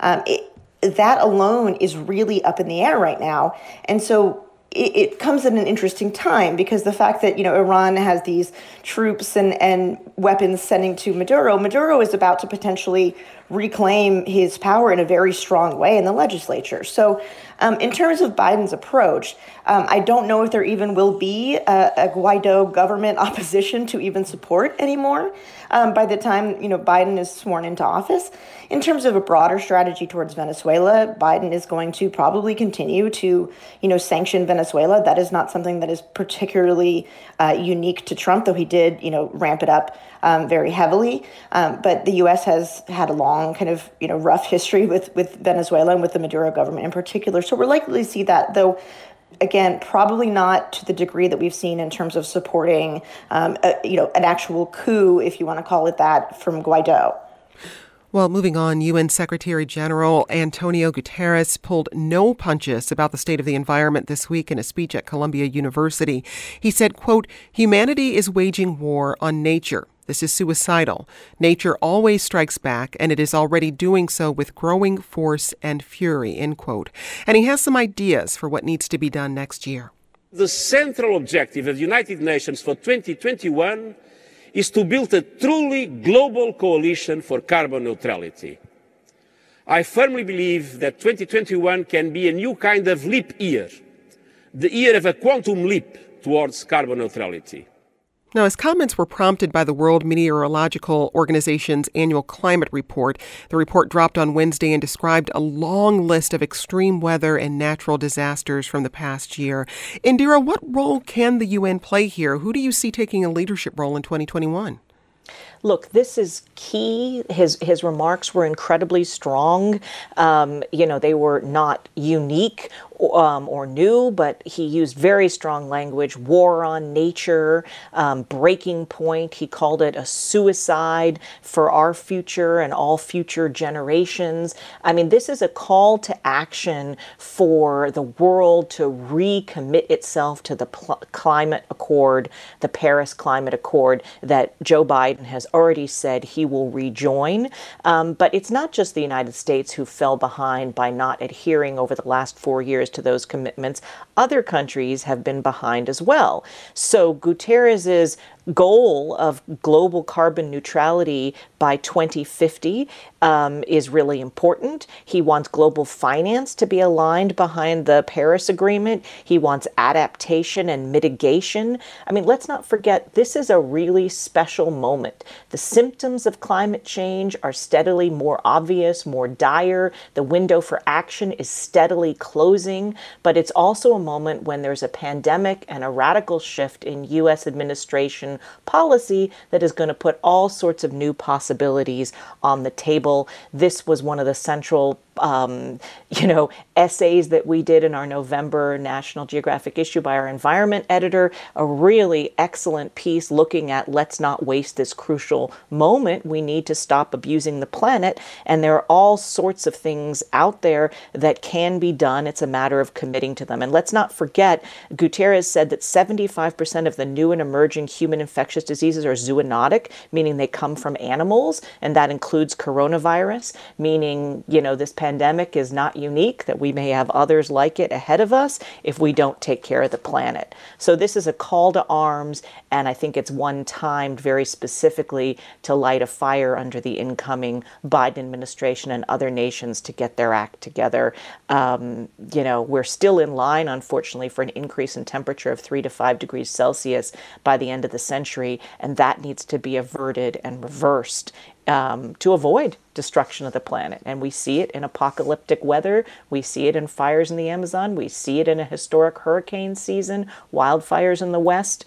That alone is really up in the air right now. And so it comes at an interesting time because the fact that, Iran has these troops and weapons sending to Maduro is about to potentially reclaim his power in a very strong way in the legislature. So in terms of Biden's approach, I don't know if there even will be a Guaido government opposition to even support anymore by the time, Biden is sworn into office. In terms of a broader strategy towards Venezuela, Biden is going to probably continue to, sanction Venezuela. That is not something that is particularly unique to Trump, though he did, ramp it up very heavily. But the U.S. has had a long kind of, rough history with Venezuela and with the Maduro government in particular. So we're likely to see that, though. Again, probably not to the degree that we've seen in terms of supporting, an actual coup, if you want to call it that, from Guaido. Well, moving on, UN Secretary General Antonio Guterres pulled no punches about the state of the environment this week in a speech at Columbia University. He said, quote, "Humanity is waging war on nature. This is suicidal. Nature always strikes back, and it is already doing so with growing force and fury," end quote. And he has some ideas for what needs to be done next year. The central objective of the United Nations for 2021 is to build a truly global coalition for carbon neutrality. I firmly believe that 2021 can be a new kind of leap year, the year of a quantum leap towards carbon neutrality. Now, his comments were prompted by the World Meteorological Organization's annual climate report. The report dropped on Wednesday and described a long list of extreme weather and natural disasters from the past year. Indira, what role can the UN play here? Who do you see taking a leadership role in 2021? Look, this is key. His remarks were incredibly strong. They were not unique or new, but he used very strong language: war on nature, breaking point. He called it a suicide for our future and all future generations. I mean, this is a call to action for the world to recommit itself to the climate accord, the Paris Climate Accord that Joe Biden has already said he will rejoin. But it's not just the United States who fell behind by not adhering over the last 4 years to those commitments. other countries have been behind as well. So Guterres's goal of global carbon neutrality by 2050 is really important. He wants global finance to be aligned behind the Paris Agreement. He wants adaptation and mitigation. I mean, let's not forget, this is a really special moment. The symptoms of climate change are steadily more obvious, more dire. The window for action is steadily closing, but it's also a moment when there's a pandemic and a radical shift in U.S. administration policy that is going to put all sorts of new possibilities on the table. This was one of the central essays that we did in our November National Geographic issue by our environment editor, a really excellent piece looking at let's not waste this crucial moment. We need to stop abusing the planet. And there are all sorts of things out there that can be done. It's a matter of committing to them. And let's not forget, Guterres said that 75% of the new and emerging human infectious diseases are zoonotic, meaning they come from animals. And that includes coronavirus, meaning, this pandemic is not unique, that we may have others like it ahead of us if we don't take care of the planet. So this is a call to arms, and I think it's one timed very specifically to light a fire under the incoming Biden administration and other nations to get their act together. We're still in line, unfortunately, for an increase in temperature of 3 to 5 degrees Celsius by the end of the century, and that needs to be averted and reversed to avoid destruction of the planet. And we see it in apocalyptic weather. We see it in fires in the Amazon. We see it in a historic hurricane season, wildfires in the West,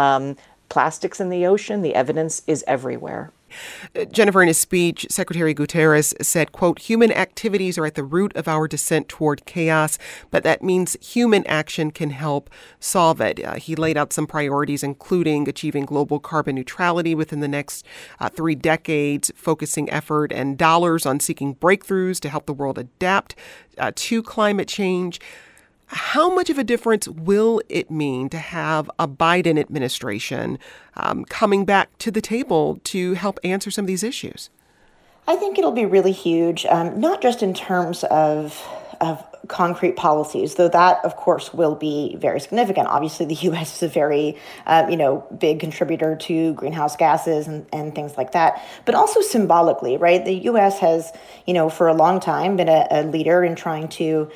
plastics in the ocean. The evidence is everywhere. Jennifer, in his speech, Secretary Guterres said, quote, human activities are at the root of our descent toward chaos, but that means human action can help solve it. He laid out some priorities, including achieving global carbon neutrality within the next 3 decades, focusing effort and dollars on seeking breakthroughs to help the world adapt to climate change. How much of a difference will it mean to have a Biden administration coming back to the table to help answer some of these issues? I think it'll be really huge, not just in terms of concrete policies, though that, of course, will be very significant. Obviously, the U.S. is a very, big contributor to greenhouse gases and things like that, but also symbolically, right? The U.S. has, for a long time been a leader in trying to,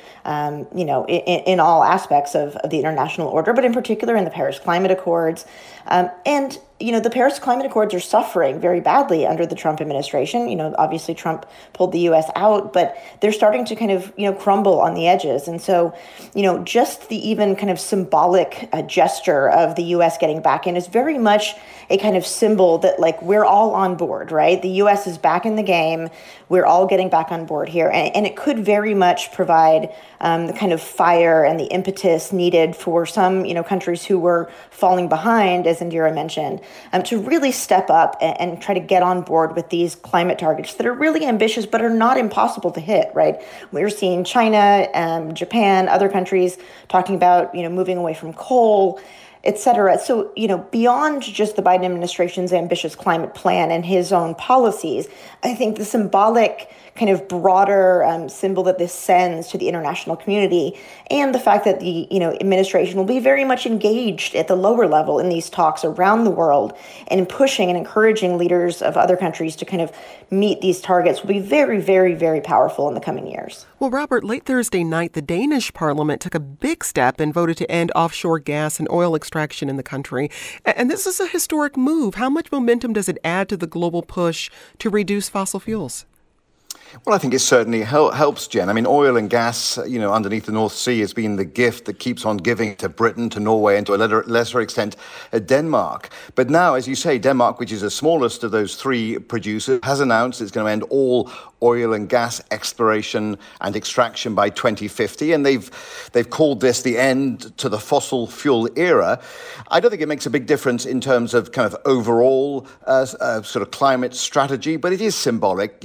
in all aspects of the international order, but in particular in the Paris Climate Accords. And the Paris Climate Accords are suffering very badly under the Trump administration. Obviously Trump pulled the U.S. out, but they're starting to kind of, crumble on the edges. And so, just the even kind of symbolic gesture of the U.S. getting back in is very much a kind of symbol that, like, we're all on board, right? The U.S. is back in the game. We're all getting back on board here. And it could very much provide the kind of fire and the impetus needed for some, countries who were falling behind, as Indira mentioned, to really step up and try to get on board with these climate targets that are really ambitious but are not impossible to hit, right? We're seeing China, Japan, other countries talking about, moving away from coal, et cetera. So, beyond just the Biden administration's ambitious climate plan and his own policies, I think the symbolic kind of broader symbol that this sends to the international community, and the fact that the administration will be very much engaged at the lower level in these talks around the world and pushing and encouraging leaders of other countries to kind of meet these targets will be very, very, very powerful in the coming years. Well, Robert, late Thursday night, the Danish parliament took a big step and voted to end offshore gas and oil extraction in the country. And this is a historic move. How much momentum does it add to the global push to reduce fossil fuels? Well, I think it certainly helps, Jen. I mean, oil and gas, underneath the North Sea has been the gift that keeps on giving to Britain, to Norway, and to a lesser extent, Denmark. But now, as you say, Denmark, which is the smallest of those 3 producers, has announced it's going to end all oil and gas exploration and extraction by 2050. And they've called this the end to the fossil fuel era. I don't think it makes a big difference in terms of kind of overall sort of climate strategy, but it is symbolic.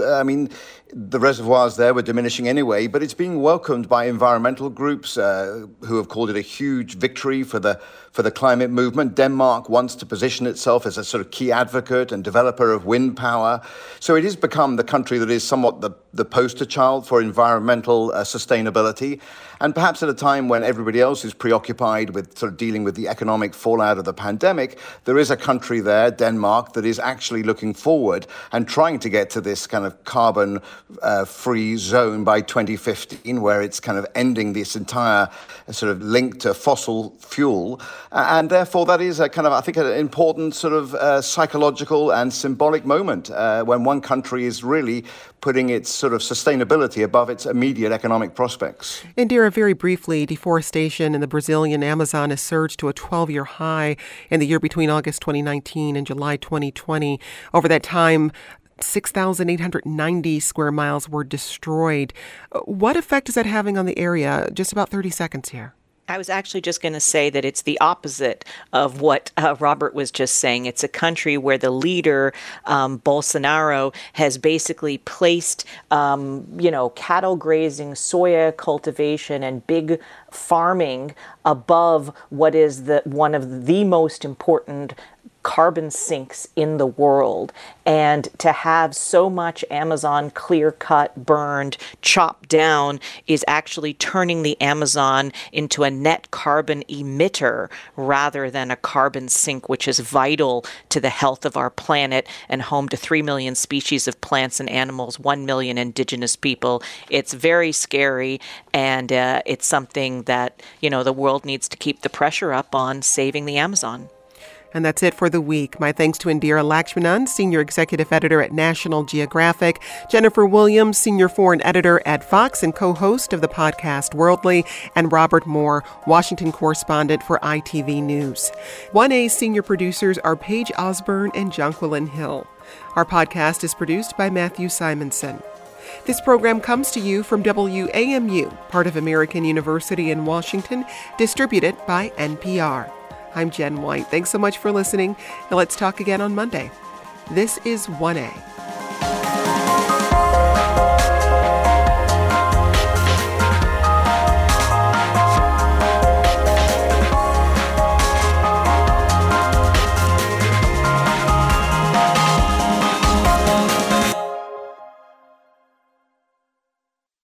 The reservoirs there were diminishing anyway, but it's being welcomed by environmental groups who have called it a huge victory for the for the climate movement. Denmark wants to position itself as a sort of key advocate and developer of wind power. So it has become the country that is somewhat the poster child for environmental sustainability. And perhaps at a time when everybody else is preoccupied with sort of dealing with the economic fallout of the pandemic, there is a country there, Denmark, that is actually looking forward and trying to get to this kind of carbon-free zone by 2015, where it's kind of ending this entire sort of link to fossil fuel. And therefore, that is a kind of, I think, an important sort of psychological and symbolic moment when one country is really putting its sort of sustainability above its immediate economic prospects. Indira, very briefly, deforestation in the Brazilian Amazon has surged to a 12-year high in the year between August 2019 and July 2020. Over that time, 6,890 square miles were destroyed. What effect is that having on the area? Just about 30 seconds here. I was actually just going to say that it's the opposite of what Robert was just saying. It's a country where the leader, Bolsonaro, has basically placed, cattle grazing, soya cultivation, and big farming above what is one of the most important carbon sinks in the world. And to have so much Amazon clear-cut, burned, chopped down is actually turning the Amazon into a net carbon emitter rather than a carbon sink, which is vital to the health of our planet and home to 3 million species of plants and animals, 1 million indigenous people. It's very scary, and it's something that, the world needs to keep the pressure up on saving the Amazon. And that's it for the week. My thanks to Indira Lakshmanan, Senior Executive Editor at National Geographic, Jennifer Williams, Senior Foreign Editor at Fox and co-host of the podcast Worldly, and Robert Moore, Washington Correspondent for ITV News. 1A Senior Producers are Paige Osborne and Jonquilyn Hill. Our podcast is produced by Matthew Simonson. This program comes to you from WAMU, part of American University in Washington, distributed by NPR. I'm Jen White. Thanks so much for listening, and let's talk again on Monday. This is 1A.